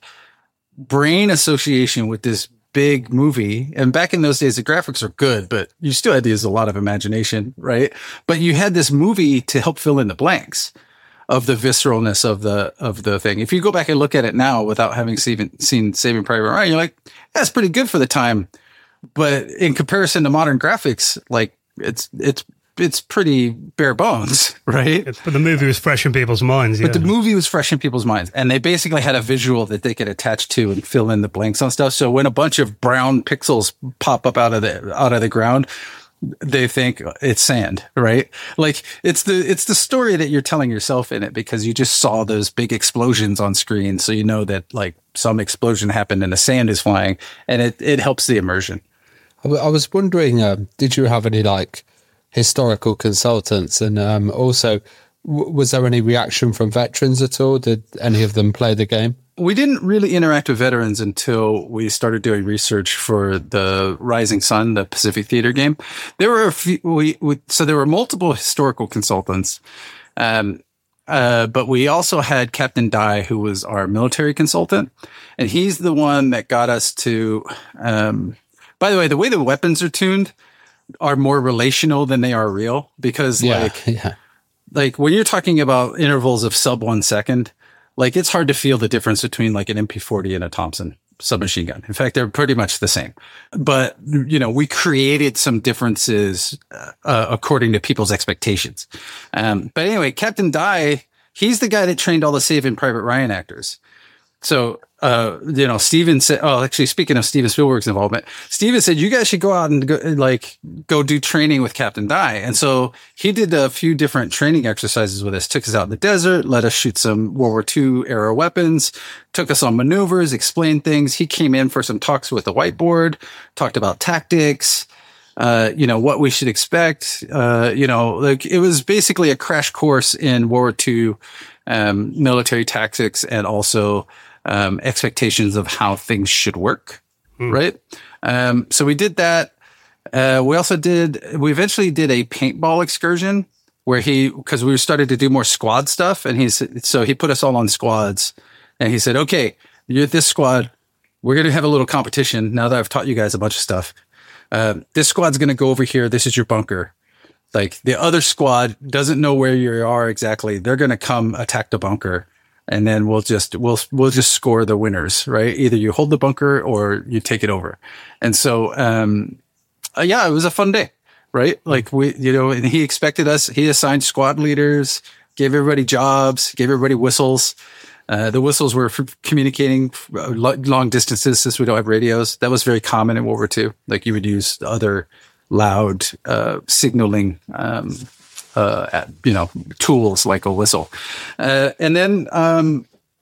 brain association with this big movie. And back in those days, the graphics are good, but you still had to use a lot of imagination, right? But you had this movie to help fill in the blanks of the visceralness of the, of the thing. If you go back and look at it now without having seen, seen Saving Private Ryan, you're like, that's pretty good for the time. But in comparison to modern graphics, like it's, it's, it's pretty bare bones, right? It's, but the movie was fresh in people's minds. Yeah. But the movie was fresh in people's minds. And they basically had a visual that they could attach to and fill in the blanks on stuff. So when a bunch of brown pixels pop up out of the, out of the ground, they think it's sand, right? Like it's the, it's the story that you're telling yourself in it because you just saw those big explosions on screen. So you know that like some explosion happened and the sand is flying and it, it helps the immersion. I, w- I was wondering, um, did you have any like historical consultants, and um, also w- was there any reaction from veterans at all? Did any of them play the game? We didn't really interact with veterans until we started doing research for the Rising Sun, the Pacific Theater game. There were a few, we, we so there were multiple historical consultants, um, uh, but we also had Captain Dye, who was our military consultant, and he's the one that got us to. Um, by the way, the way the weapons are tuned are more relational than they are real because yeah, like, yeah. like when you're talking about intervals of sub one second, like it's hard to feel the difference between like an M P forty and a Thompson submachine gun. In fact, they're pretty much the same, but you know, we created some differences, uh, according to people's expectations. Um, but anyway, Captain Dye, he's the guy that trained all the Saving Private Ryan actors. So, uh, you know, Steven said, oh, actually, speaking of Steven Spielberg's involvement, Steven said, you guys should go out and go, like, go do training with Captain Dye. And so he did a few different training exercises with us, took us out in the desert, let us shoot some World War Two era weapons, took us on maneuvers, explained things. He came in for some talks with the whiteboard, talked about tactics, uh, you know, what we should expect. Uh, you know, like it was basically a crash course in World War Two, um, military tactics and also, Um, expectations of how things should work. Mm. Right. Um, so we did that. Uh, we also did, we eventually did a paintball excursion where he, cause we started to do more squad stuff. And he's, so he put us all on squads and he said, okay, you're this squad. We're going to have a little competition now that I've taught you guys a bunch of stuff. Uh, this squad's going to go over here. This is your bunker. Like the other squad doesn't know where you are exactly. They're going to come attack the bunker. And then we'll just, we'll, we'll just score the winners, right? Either you hold the bunker or you take it over. And so, um, uh, yeah, it was a fun day, right? Like we, you know, and he expected us, he assigned squad leaders, gave everybody jobs, gave everybody whistles. Uh, the whistles were for communicating long distances since we don't have radios. That was very common in World War Two. Like you would use other loud, uh, signaling, um, Uh, at, you know, tools like a whistle. Uh, and then, um,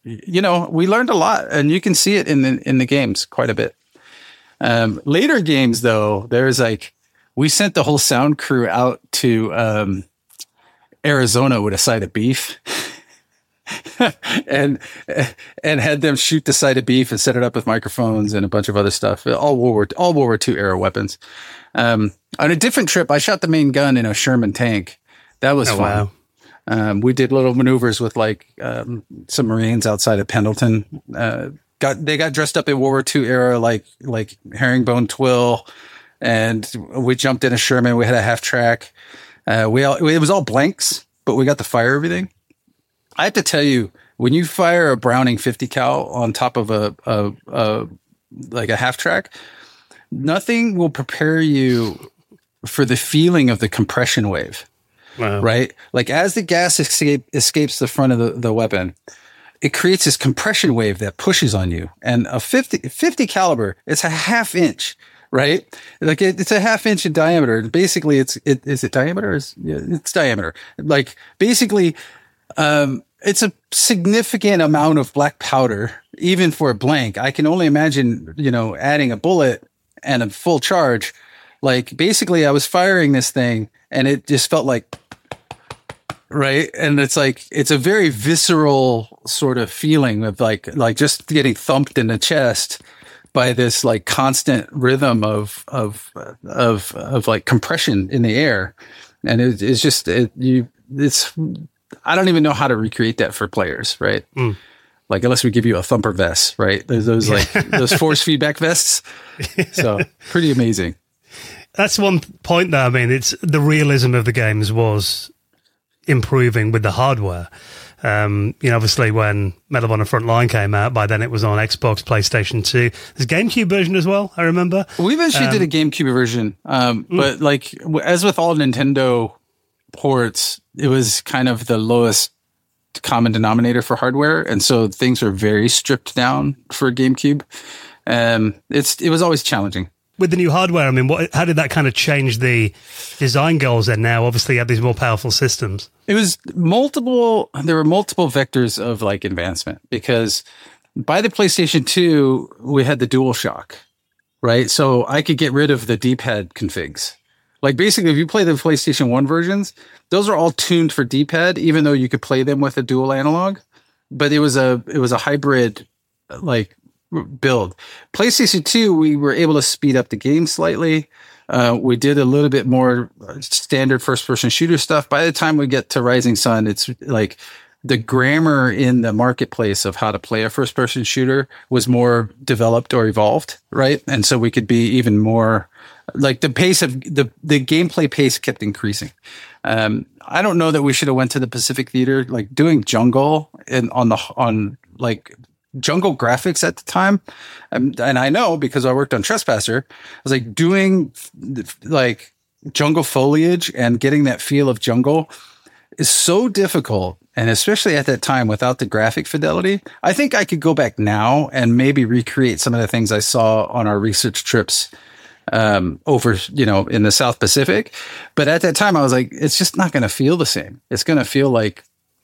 you know, we learned a lot, and you can see it in the in the games quite a bit. Um, later games, though, there's like we sent the whole sound crew out to um, Arizona with a side of beef. and and had them shoot the side of beef and set it up with microphones and a bunch of other stuff. All World War all World War Two era weapons. Um, on a different trip, I shot the main gun in a Sherman tank. That was oh, fun. Wow. Um, we did little maneuvers with like um, some Marines outside of Pendleton. Uh, got they got dressed up in World War Two era like like herringbone twill, and we jumped in a Sherman. We had a half track. Uh, we all it was all blanks, but we got to fire everything. I have to tell you, when you fire a Browning fifty cal on top of a, a, a like a half track, nothing will prepare you for the feeling of the compression wave. Wow. Right? Like as the gas escape, escapes the front of the, the weapon, it creates this compression wave that pushes on you. And a fifty, fifty caliber, it's a half inch, right? Like it, it's a half inch in diameter. Basically, it's it is it diameter? Is yeah, it's diameter. Like basically. Um, it's a significant amount of black powder, even for a blank. I can only imagine, you know, adding a bullet and a full charge. Like basically I was firing this thing and it just felt like, right. And it's like, it's a very visceral sort of feeling of like, like just getting thumped in the chest by this like constant rhythm of, of, of, of like compression in the air. And it, it's just, it, you, it's, I don't even know how to recreate that for players, right? Mm. Like, unless we give you a thumper vest, right? There's those like those force feedback vests. So pretty amazing. That's one point though. I mean, it's the realism of the games was improving with the hardware. Um, you know, obviously when Medal of Honor Frontline came out, by then it was on Xbox, PlayStation two. There's a GameCube version as well, I remember. We eventually um, did a GameCube version. Um, mm. But like, as with all Nintendo ports, it was kind of the lowest common denominator for hardware, and so things were very stripped down for GameCube. Um, it's it was always challenging with the new hardware. I mean, what? How did that kind of change the design goals? Then now, obviously, you have these more powerful systems. It was multiple. There were multiple vectors of like advancement because by the PlayStation two, we had the DualShock, right? So I could get rid of the D-pad configs. Like basically, if you play the PlayStation one versions, those are all tuned for D-pad, even though you could play them with a dual analog. But it was a it was a hybrid like build. PlayStation two, we were able to speed up the game slightly. Uh, we did a little bit more standard first-person shooter stuff. By the time we get to Rising Sun, it's like the grammar in the marketplace of how to play a first-person shooter was more developed or evolved, right? And so we could be even more. Like the pace of the, the gameplay pace kept increasing. Um, I don't know that we should have went to the Pacific Theater, like doing jungle and on the, on like jungle graphics at the time. Um, and I know because I worked on Trespasser, I was like doing like jungle foliage and getting that feel of jungle is so difficult. And especially at that time without the graphic fidelity, I think I could go back now and maybe recreate some of the things I saw on our research trips um, over, you know, in the South Pacific. But at that time, I was like, it's just not going to feel the same. It's going to feel like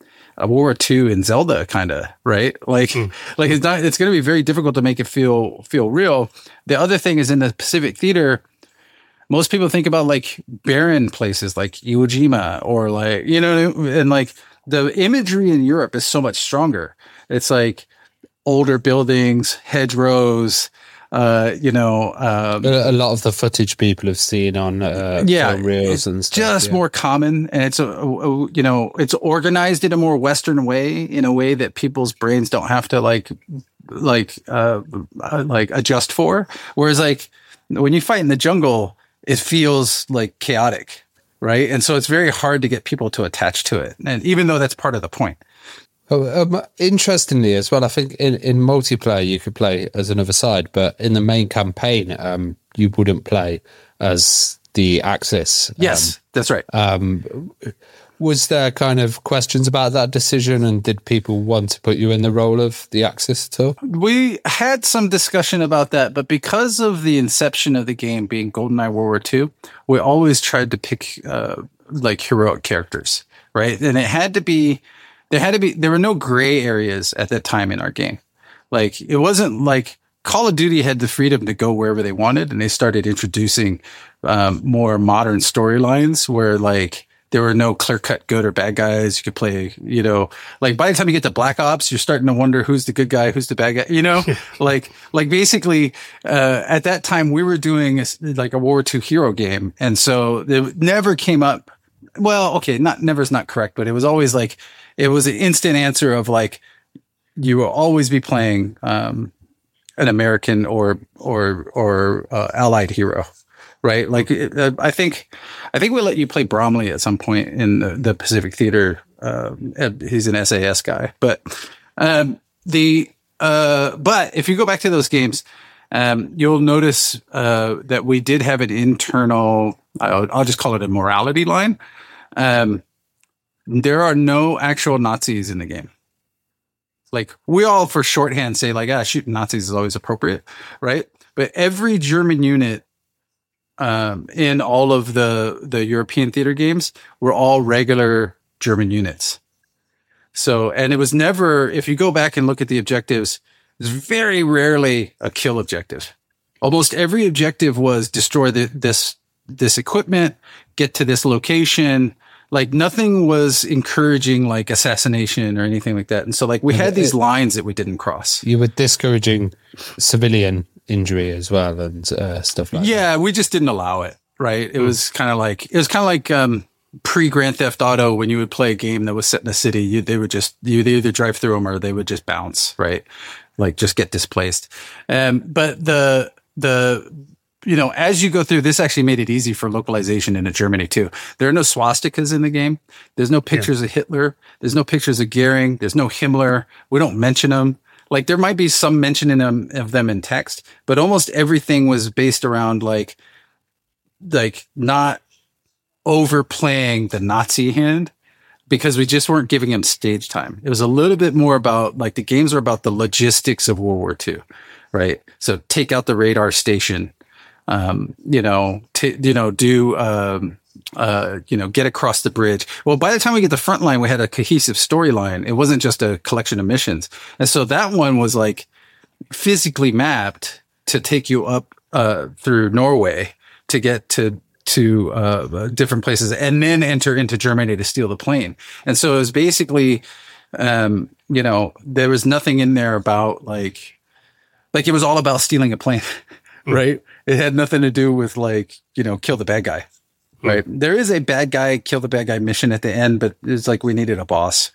a World War Two in Zelda, kind of, right? Like, mm. like it's not, it's going to be very difficult to make it feel, feel real. The other thing is in the Pacific Theater, most people think about like barren places like Iwo Jima or like, you know, and like the imagery in Europe is so much stronger. It's like older buildings, hedgerows, Uh, you know, um, a lot of the footage people have seen on uh, yeah, film reels and stuff. Just yeah. more common, and it's a, a you know it's organized in a more Western way, in a way that people's brains don't have to like like uh, like adjust for. Whereas like when you fight in the jungle, it feels like chaotic, right? And so it's very hard to get people to attach to it, and even though that's part of the point. Oh, um, interestingly as well, I think in, in multiplayer you could play as another side, but in the main campaign, um, you wouldn't play as the Axis. Yes, um, that's right. Um, was there kind of questions about that decision, and did people want to put you in the role of the Axis at all? We had some discussion about that, but because of the inception of the game being GoldenEye World War Two, we always tried to pick uh, like heroic characters, right? And it had to be there had to be, there were no gray areas at that time in our game. Like, it wasn't like Call of Duty had the freedom to go wherever they wanted, and they started introducing um, more modern storylines where, like, there were no clear-cut good or bad guys. You could play, you know, like by the time you get to Black Ops, you're starting to wonder who's the good guy, who's the bad guy, you know, like, like basically, uh, at that time we were doing a, like a World War Two hero game. And so it never came up. Well, okay, not never is not correct, but it was always like, it was an instant answer of like, you will always be playing, um, an American or, or, or, uh, allied hero. Right. Like, uh, I think, I think we let you play Bromley at some point in the, the Pacific Theater. Uh, he's an S A S guy, but, um, the, uh, but if you go back to those games, um, you'll notice, uh, that we did have an internal, I'll, I'll just call it a morality line. Um, there are no actual Nazis in the game. Like, we all for shorthand say like, ah, shooting Nazis is always appropriate. Right. But every German unit, Um, in all of the, the European theater games were all regular German units. So, and it was never, if you go back and look at the objectives, it's very rarely a kill objective. Almost every objective was destroy the, this, this equipment, get to this location. Like, nothing was encouraging like assassination or anything like that. And so like we had these lines that we didn't cross. You were discouraging civilian injury as well and uh, stuff like yeah, that. Yeah, we just didn't allow it, right? It mm. was kind of like, it was kind of like um, pre-Grand Theft Auto when you would play a game that was set in a city, you, they would just, you would either drive through them or they would just bounce, right? Like, just get displaced. Um, but the, the, you know, as you go through, this actually made it easy for localization into Germany too. There are no swastikas in the game. There's no pictures yeah. of Hitler. There's no pictures of Goering. There's no Himmler. We don't mention them. Like, there might be some mention in them, of them in text, but almost everything was based around like, like not overplaying the Nazi hand, because we just weren't giving him stage time. It was a little bit more about like, the games are about the logistics of World War Two, right? So take out the radar station, um, you know, t- you know, do, um, uh, you know, get across the bridge. Well, by the time we get to the front line, we had a cohesive storyline. It wasn't just a collection of missions. And so that one was like physically mapped to take you up, uh, through Norway to get to, to, uh, different places and then enter into Germany to steal the plane. And so it was basically, um, you know, there was nothing in there about like, like it was all about stealing a plane, right? It had nothing to do with like, you know, kill the bad guy. Right. There is a bad guy, kill the bad guy mission at the end, but it's like we needed a boss.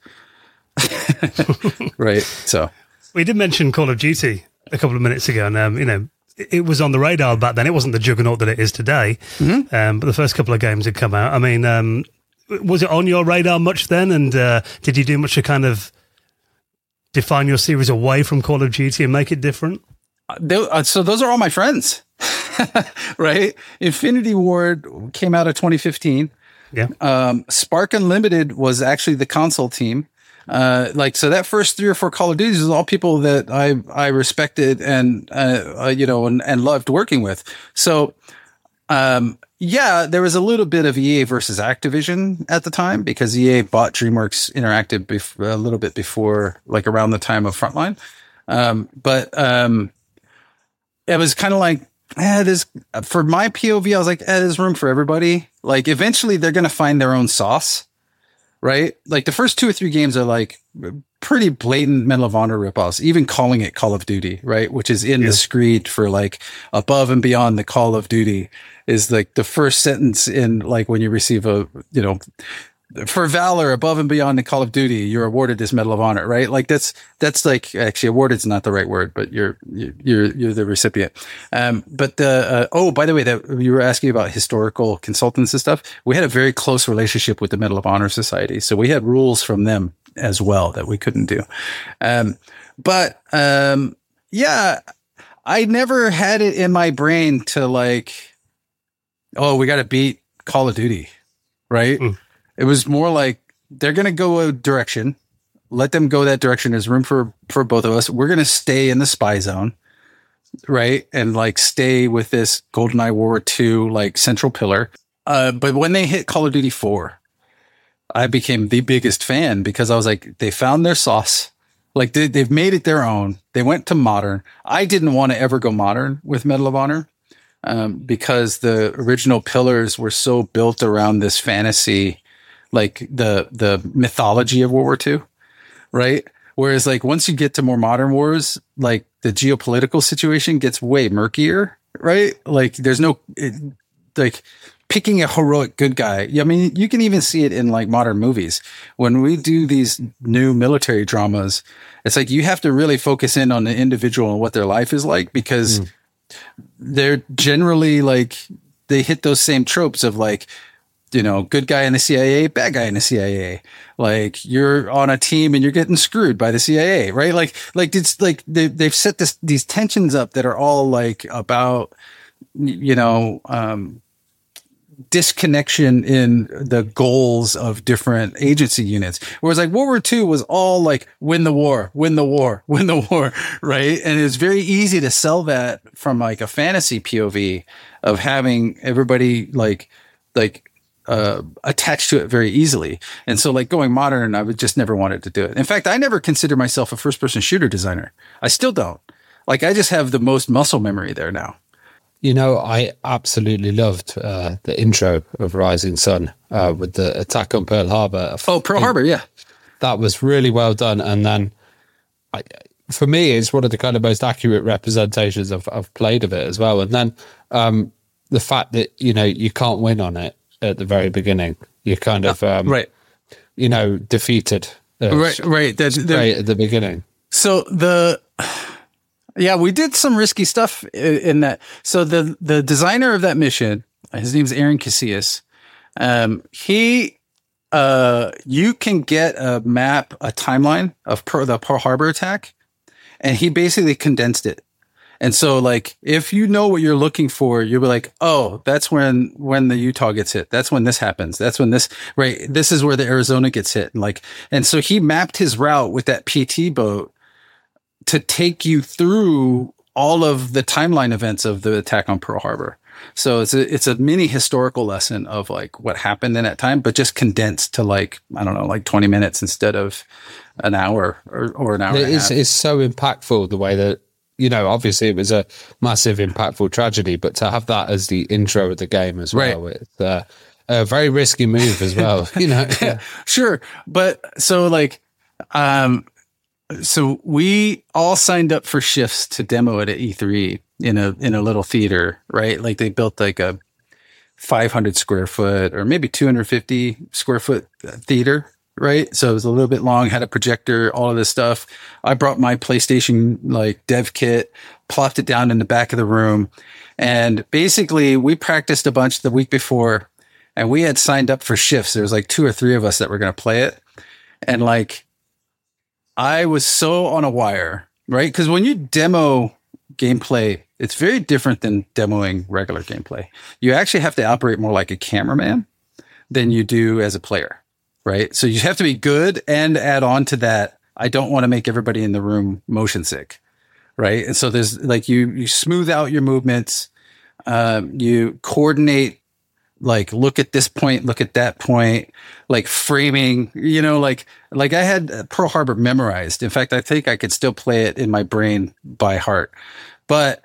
Right. So we did mention Call of Duty a couple of minutes ago, and, um, you know, it was on the radar back then. It wasn't the juggernaut that it is today. Mm-hmm. Um, but the first couple of games had come out. I mean, um, was it on your radar much then? And uh, did you do much to kind of define your series away from Call of Duty and make it different? Uh, they, uh, so those are all my friends. Right? Infinity Ward came out of twenty fifteen. Yeah. Um, Spark Unlimited was actually the console team. Uh, like, so that first three or four Call of Duties was all people that I, I respected and, uh, uh, you know, and, and loved working with. So, um, yeah, there was a little bit of E A versus Activision at the time because E A bought DreamWorks Interactive bef- a little bit before, like around the time of Frontline. Um, but, um, it was kind of like, eh, there's, for my P O V, I was like, eh, there's room for everybody. Like, eventually they're going to find their own sauce, right? Like, the first two or three games are like pretty blatant Medal of Honor ripoffs, even calling it Call of Duty, right? Which is in yeah. the screed for like above and beyond the Call of Duty is like the first sentence in like when you receive a, you know, for valor above and beyond the Call of Duty, you're awarded this Medal of Honor, right? Like that's, that's like, actually awarded is not the right word, but you're, you're, you're the recipient. Um, but the, uh, oh, by the way, that you were asking about historical consultants and stuff. We had a very close relationship with the Medal of Honor Society. So we had rules from them as well that we couldn't do. Um, but, um, yeah, I never had it in my brain to like, oh, we got to beat Call of Duty, right? Mm. It was more like they're going to go a direction. Let them go that direction. There's room for, for both of us. We're going to stay in the spy zone, right? And like stay with this GoldenEye World War Two, like central pillar. Uh, but when they hit Call of Duty four, I became the biggest fan because I was like, they found their sauce. Like they, they've made it their own. They went to modern. I didn't want to ever go modern with Medal of Honor um, because the original pillars were so built around this fantasy, like the the mythology of World War Two, right? Whereas like once you get to more modern wars, like the geopolitical situation gets way murkier, right? Like there's no it, like picking a heroic good guy. I mean, you can even see it in like modern movies. When we do these new military dramas, it's like you have to really focus in on the individual and what their life is like because mm. they're generally like they hit those same tropes of like, you know, good guy in the C I A, bad guy in the C I A. Like you're on a team and you're getting screwed by the C I A, right? Like, like it's like they, they've set this, these tensions up that are all like about, you know, um, disconnection in the goals of different agency units. Whereas like World War Two was all like win the war, win the war, win the war, right? And it was very easy to sell that from like a fantasy P O V of having everybody like, like, uh, attached to it very easily. And so like going modern, I would just never wanted to do it. In fact, I never considered myself a first person shooter designer. I still don't. Like I just have the most muscle memory there now. You know, I absolutely loved uh, the intro of Rising Sun uh, with the attack on Pearl Harbor. Oh, Pearl Harbor, yeah. That was really well done. And then I, for me, it's one of the kind of most accurate representations I've, I've played of it as well. And then um, the fact that, you know, you can't win on it at the very beginning. You're kind of, um, right. you know, defeated. Uh, right, right. That's, right at the beginning. So the... Yeah, we did some risky stuff in that. So the, the designer of that mission, his name is Aaron Casillas. Um, he, uh, you can get a map, a timeline of Pearl, the Pearl Harbor attack, and he basically condensed it. And so like, if you know what you're looking for, you'll be like, oh, that's when, when the Utah gets hit. That's when this happens. That's when this, right. This is where the Arizona gets hit. And like, and so he mapped his route with that P T boat to take you through all of the timeline events of the attack on Pearl Harbor. So it's a, it's a mini historical lesson of like what happened in that time, but just condensed to like, I don't know, like twenty minutes instead of an hour or, or an hour. It and is, a half. It's so impactful the way that, you know, obviously it was a massive impactful tragedy, but to have that as the intro of the game as well, right. It's uh, a very risky move as well, you know. Yeah. Sure. But so like, um, So we all signed up for shifts to demo it at E three in a in a little theater, right? Like they built like a five hundred square foot or maybe two hundred fifty square foot theater, right? So it was a little bit long, had a projector, all of this stuff. I brought my PlayStation like dev kit, plopped it down in the back of the room, and basically we practiced a bunch the week before, and we had signed up for shifts. There was like two or three of us that were going to play it, and like. I was so on a wire, right? Because when you demo gameplay, it's very different than demoing regular gameplay. You actually have to operate more like a cameraman than you do as a player, right? So you have to be good and add on to that. I don't want to make everybody in the room motion sick, right? And so there's like you you smooth out your movements, um, you coordinate. Like, look at this point, look at that point, like framing, you know, like, like I had Pearl Harbor memorized. In fact, I think I could still play it in my brain by heart, but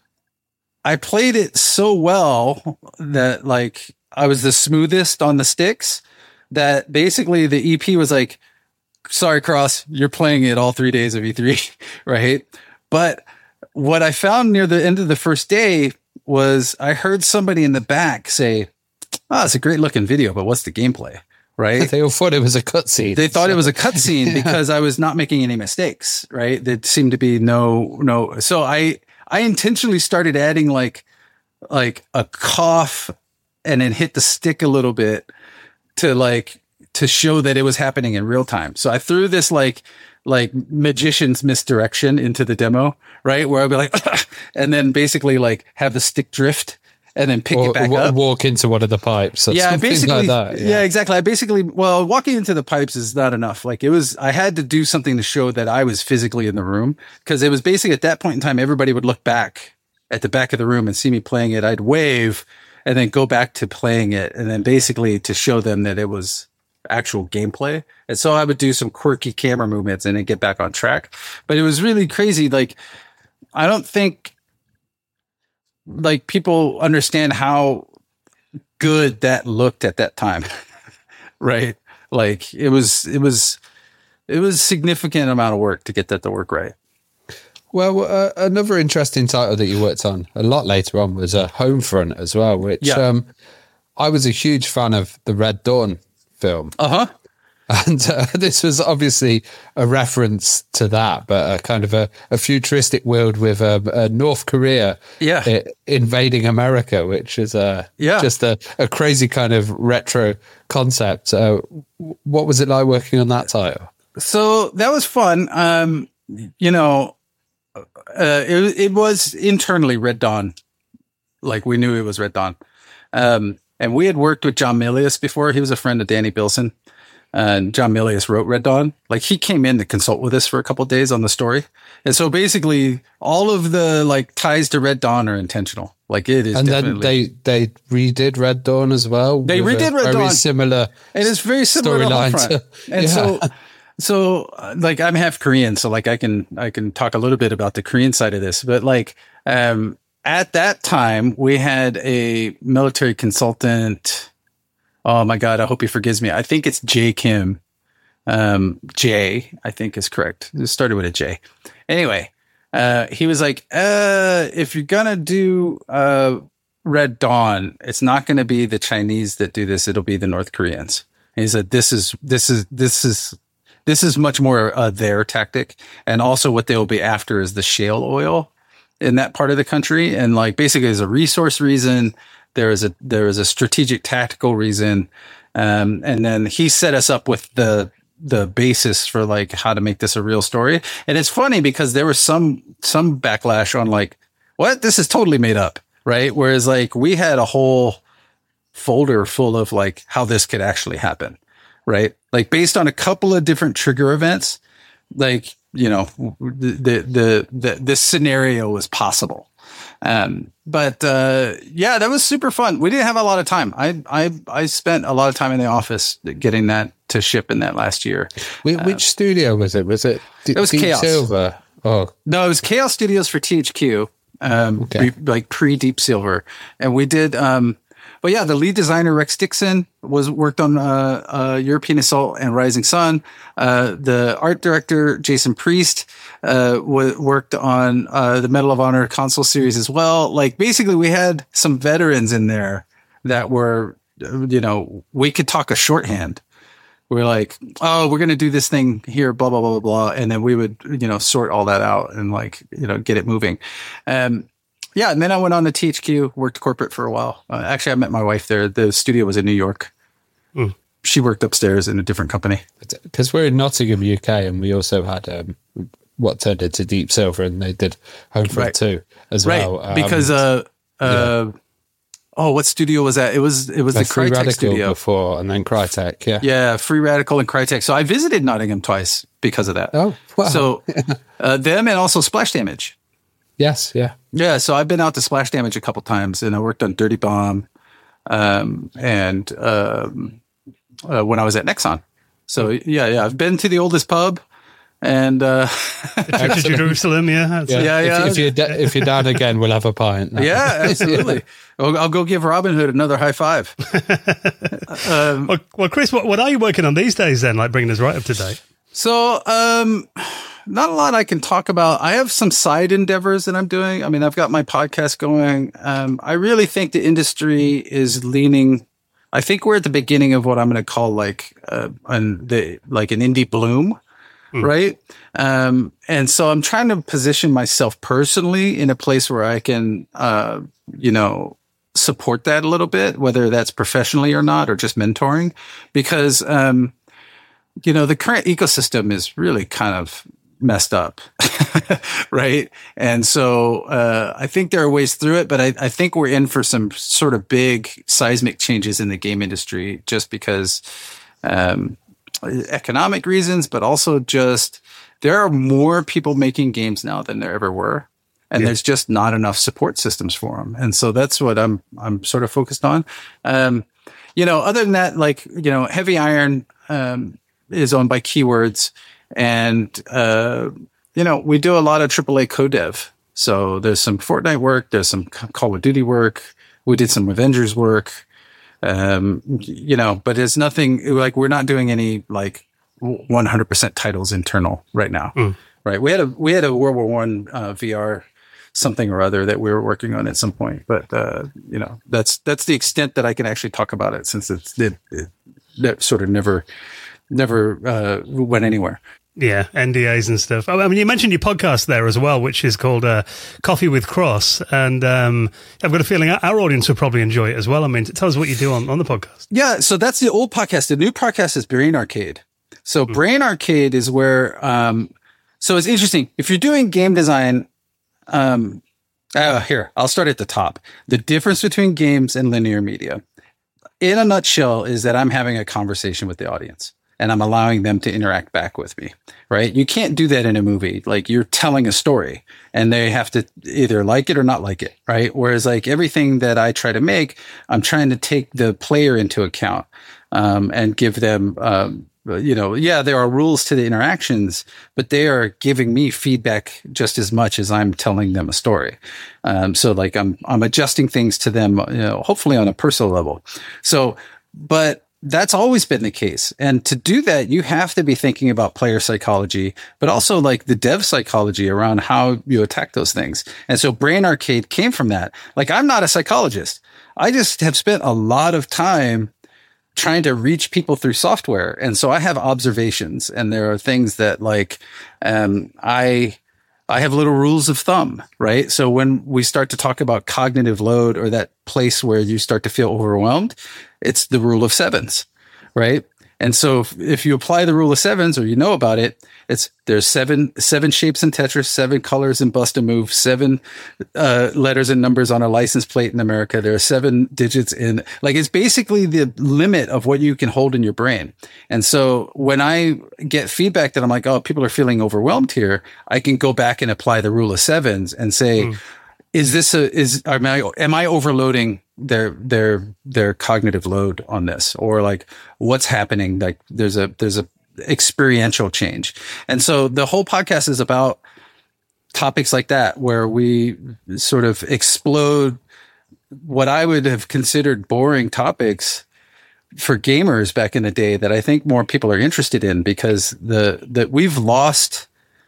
I played it so well that like I was the smoothest on the sticks that basically the E P was like, sorry, Cross, you're playing it all three days of E three, right? But what I found near the end of the first day was I heard somebody in the back say, oh, it's a great looking video, but what's the gameplay? Right? They all thought it was a cutscene. They thought so. It was a cutscene yeah. because I was not making any mistakes, right? There seemed to be no, no. So I, I intentionally started adding like, like a cough and then hit the stick a little bit to like, to show that it was happening in real time. So I threw this like, like magician's misdirection into the demo, right? Where I'd be like, and then basically like have the stick drift and then pick or, it back w- up. Walk into one of the pipes. Or yeah, basically. Like that. Yeah. yeah, exactly. I basically, well, walking into the pipes is not enough. Like it was, I had to do something to show that I was physically in the room because it was basically at that point in time, everybody would look back at the back of the room and see me playing it. I'd wave and then go back to playing it. And then basically to show them that it was actual gameplay. And so I would do some quirky camera movements and then get back on track. But it was really crazy. Like, I don't think like people understand how good that looked at that time. Right? Like it was, it was, it was a significant amount of work to get that to work right. Well, uh, another interesting title that you worked on a lot later on was uh, Homefront as well, which yeah. um, I was a huge fan of the Red Dawn film. Uh-huh. And uh, this was obviously a reference to that, but a kind of a, a futuristic world with um, uh, North Korea yeah. I- invading America, which is uh, yeah. just a, a crazy kind of retro concept. Uh, what was it like working on that title? So that was fun. Um, you know, uh, it, it was internally Red Dawn. Like we knew it was Red Dawn. Um, and we had worked with John Milius before. He was a friend of Danny Bilson. And John Milius wrote Red Dawn. Like he came in to consult with us for a couple of days on the story. And so basically all of the like ties to Red Dawn are intentional. Like it is. And definitely. then they, they redid Red Dawn as well. They redid Red very Dawn. Similar. And it's very similar to storyline. to, And yeah. so, so uh, like I'm half Korean. So like I can, I can talk a little bit about the Korean side of this, but like, um, at that time we had a military consultant. Oh my God, I hope he forgives me. I think it's Jay Kim. Um, Jay, I think is correct. It started with a J. Anyway, uh, he was like, uh, if you're going to do, uh, Red Dawn, it's not going to be the Chinese that do this. It'll be the North Koreans. And he said, this is, this is, this is, this is much more uh, their tactic. And also what they'll be after is the shale oil in that part of the country. And like basically as a resource reason, there is a, there is a strategic tactical reason. Um, and then he set us up with the, the basis for like how to make this a real story. And it's funny because there was some, some backlash on like, what? This is totally made up. Right. Whereas like we had a whole folder full of like how this could actually happen. Right. Like based on a couple of different trigger events, like, you know, the, the, the, this scenario was possible. Um, but, uh, yeah, that was super fun. We didn't have a lot of time. I, I, I spent a lot of time in the office getting that to ship in that last year. Which, uh, which studio was it? Was it? D- it was Deep Chaos. Silver. Oh, no, it was Chaos Studios for T H Q. Um, okay. pre, like pre Deep Silver. And we did, um, but yeah, the lead designer, Rex Dixon, was worked on, uh, uh, European Assault and Rising Sun. Uh, the art director, Jason Priest, uh, w- worked on, uh, the Medal of Honor console series as well. Like basically we had some veterans in there that were, you know, we could talk a shorthand. We're like, oh, we're going to do this thing here, blah, blah, blah, blah, blah. And then we would, you know, sort all that out and like, you know, get it moving. Um, yeah. And then I went on to T H Q, worked corporate for a while. Uh, actually, I met my wife there. The studio was in New York. Mm. She worked upstairs in a different company. Because we're in Nottingham, U K, and we also had um, what turned into Deep Silver, and they did Homefront right. two as right. well. Um, because, uh, uh, yeah. oh, what studio was that? It was, it was like the Free Crytek Radical studio before, and then Crytek. Yeah. Yeah. Free Radical and Crytek. So I visited Nottingham twice because of that. Oh, wow. So, uh, them and also Splash Damage. Yes, yeah. Yeah, so I've been out to Splash Damage a couple times, and I worked on Dirty Bomb, um, and um, uh, when I was at Nexon. So yeah, yeah, I've been to the oldest pub, and uh, to Jerusalem. Yeah, yeah, yeah. yeah. If, if you're da- if you're down again, we'll have a pint. No. Yeah, absolutely. yeah. I'll, I'll go give Robin Hood another high five. um, well, well, Chris, what, what are you working on these days then? Like bringing us right up to date. So, um, not a lot I can talk about. I have some side endeavors that I'm doing. I mean, I've got my podcast going. Um, I really think the industry is leaning. I think we're at the beginning of what I'm going to call like, uh, an, the, like an indie bloom, mm. right? Um, and so I'm trying to position myself personally in a place where I can, uh, you know, support that a little bit, whether that's professionally or not, or just mentoring, because, um, you know, the current ecosystem is really kind of messed up, right? And so uh, I think there are ways through it, but I, I think we're in for some sort of big seismic changes in the game industry just because um, economic reasons, but also just there are more people making games now than there ever were. And yeah. there's just not enough support systems for them. And so that's what I'm I'm sort of focused on. Um, you know, other than that, like, you know, Heavy Iron, um, is owned by Keywords, and uh, you know, we do a lot of triple A co-dev. So there's some Fortnite work, there's some Call of Duty work. We did some Avengers work, um, you know, but it's nothing like we're not doing any like one hundred percent titles internal right now. Mm. Right. We had a, we had a World War One uh, V R something or other that we were working on at some point, but, uh, you know, that's, that's the extent that I can actually talk about it, since it's, it, it, it sort of never, never, uh, went anywhere. Yeah, N D As and stuff. I mean, you mentioned your podcast there as well, which is called uh, Coffee with Cross. And um, I've got a feeling our audience will probably enjoy it as well. I mean, tell us what you do on, on the podcast. Yeah, so that's the old podcast. The new podcast is Brain Arcade. So mm. Brain Arcade is where, um, so it's interesting. If you're doing game design, um, uh, here, I'll start at the top. The difference between games and linear media, in a nutshell, is that I'm having a conversation with the audience. And I'm allowing them to interact back with me, right? You can't do that in a movie. Like, you're telling a story and they have to either like it or not like it, right? Whereas like everything that I try to make, I'm trying to take the player into account, um, and give them, um, you know, yeah, there are rules to the interactions, but they are giving me feedback just as much as I'm telling them a story. Um, so like I'm, I'm adjusting things to them, you know, hopefully on a personal level. So, but that's always been the case. And to do that, you have to be thinking about player psychology, but also like the dev psychology around how you attack those things. And so Brain Arcade came from that. Like, I'm not a psychologist. I just have spent a lot of time trying to reach people through software. And so I have observations, and there are things that like, um, I, I have little rules of thumb, right? So when we start to talk about cognitive load, or that place where you start to feel overwhelmed, it's the rule of sevens, right? And so if, if you apply the rule of sevens, or you know about it, it's there's seven seven shapes in Tetris, seven colors in Bust a Move, seven uh, letters and numbers on a license plate in America. There are seven digits in, like, it's basically the limit of what you can hold in your brain. And so when I get feedback that I'm like, oh, people are feeling overwhelmed here, I can go back and apply the rule of sevens and say, mm. is this a, is, am I, am I overloading their, their, their cognitive load on this? Or like, what's happening? Like, there's a, there's a experiential change. And so the whole podcast is about topics like that, where we sort of explode what I would have considered boring topics for gamers back in the day that I think more people are interested in, because the, that we've lost,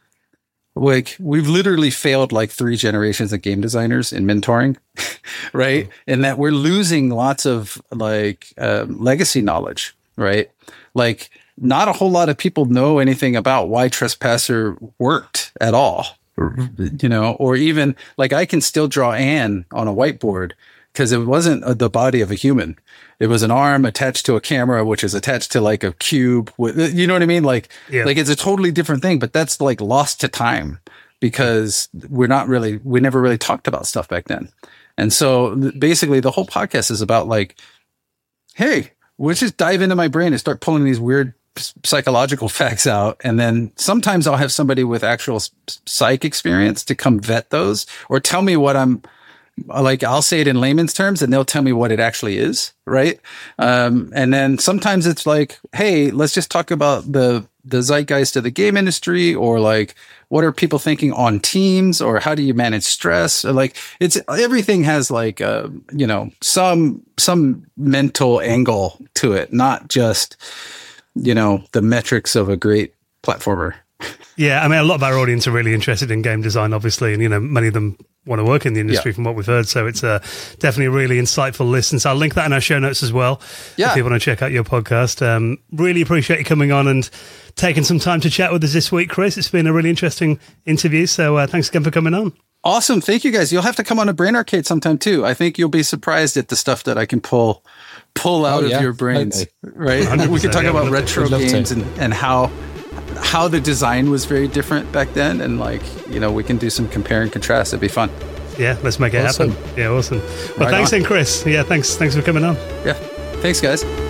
like, we've literally failed like three generations of game designers in mentoring, right? And that we're losing lots of like um, legacy knowledge, right? Like, not a whole lot of people know anything about why Trespasser worked at all, you know, or even like I can still draw Anne on a whiteboard because it wasn't a, the body of a human. It was an arm attached to a camera, which is attached to like a cube. With, you know what I mean? Like, yeah. like it's a totally different thing, but that's like lost to time because we're not really, we never really talked about stuff back then. And so basically the whole podcast is about like, hey, let's just dive into my brain and start pulling these weird psychological facts out. And then sometimes I'll have somebody with actual psych experience to come vet those, or tell me what I'm like. I'll say it in layman's terms and they'll tell me what it actually is. Right. Um, and then sometimes it's like, hey, let's just talk about the, the zeitgeist of the game industry, or like, what are people thinking on teams, or how do you manage stress? Or like, it's, everything has like, uh, you know, some, some mental angle to it, not just, you know, the metrics of a great platformer. Yeah, I mean, a lot of our audience are really interested in game design, obviously, and, you know, many of them want to work in the industry yeah. from what we've heard. So it's a definitely a really insightful listen. So I'll link that in our show notes as well. Yeah. If you want to check out your podcast. Um, really appreciate you coming on and taking some time to chat with us this week, Chris. It's been a really interesting interview. So uh, thanks again for coming on. Awesome. Thank you, guys. You'll have to come on a Brain Arcade sometime too. I think you'll be surprised at the stuff that I can pull pull out oh, yeah. of your brains. Maybe. Right? We can talk yeah, about retro games and, and how how the design was very different back then, and like, you know, we can do some compare and contrast. It'd be fun. Yeah, let's make it awesome. happen. Yeah, awesome. Well, right thanks on. then, Chris. Yeah, thanks thanks for coming on. Yeah. Thanks, guys.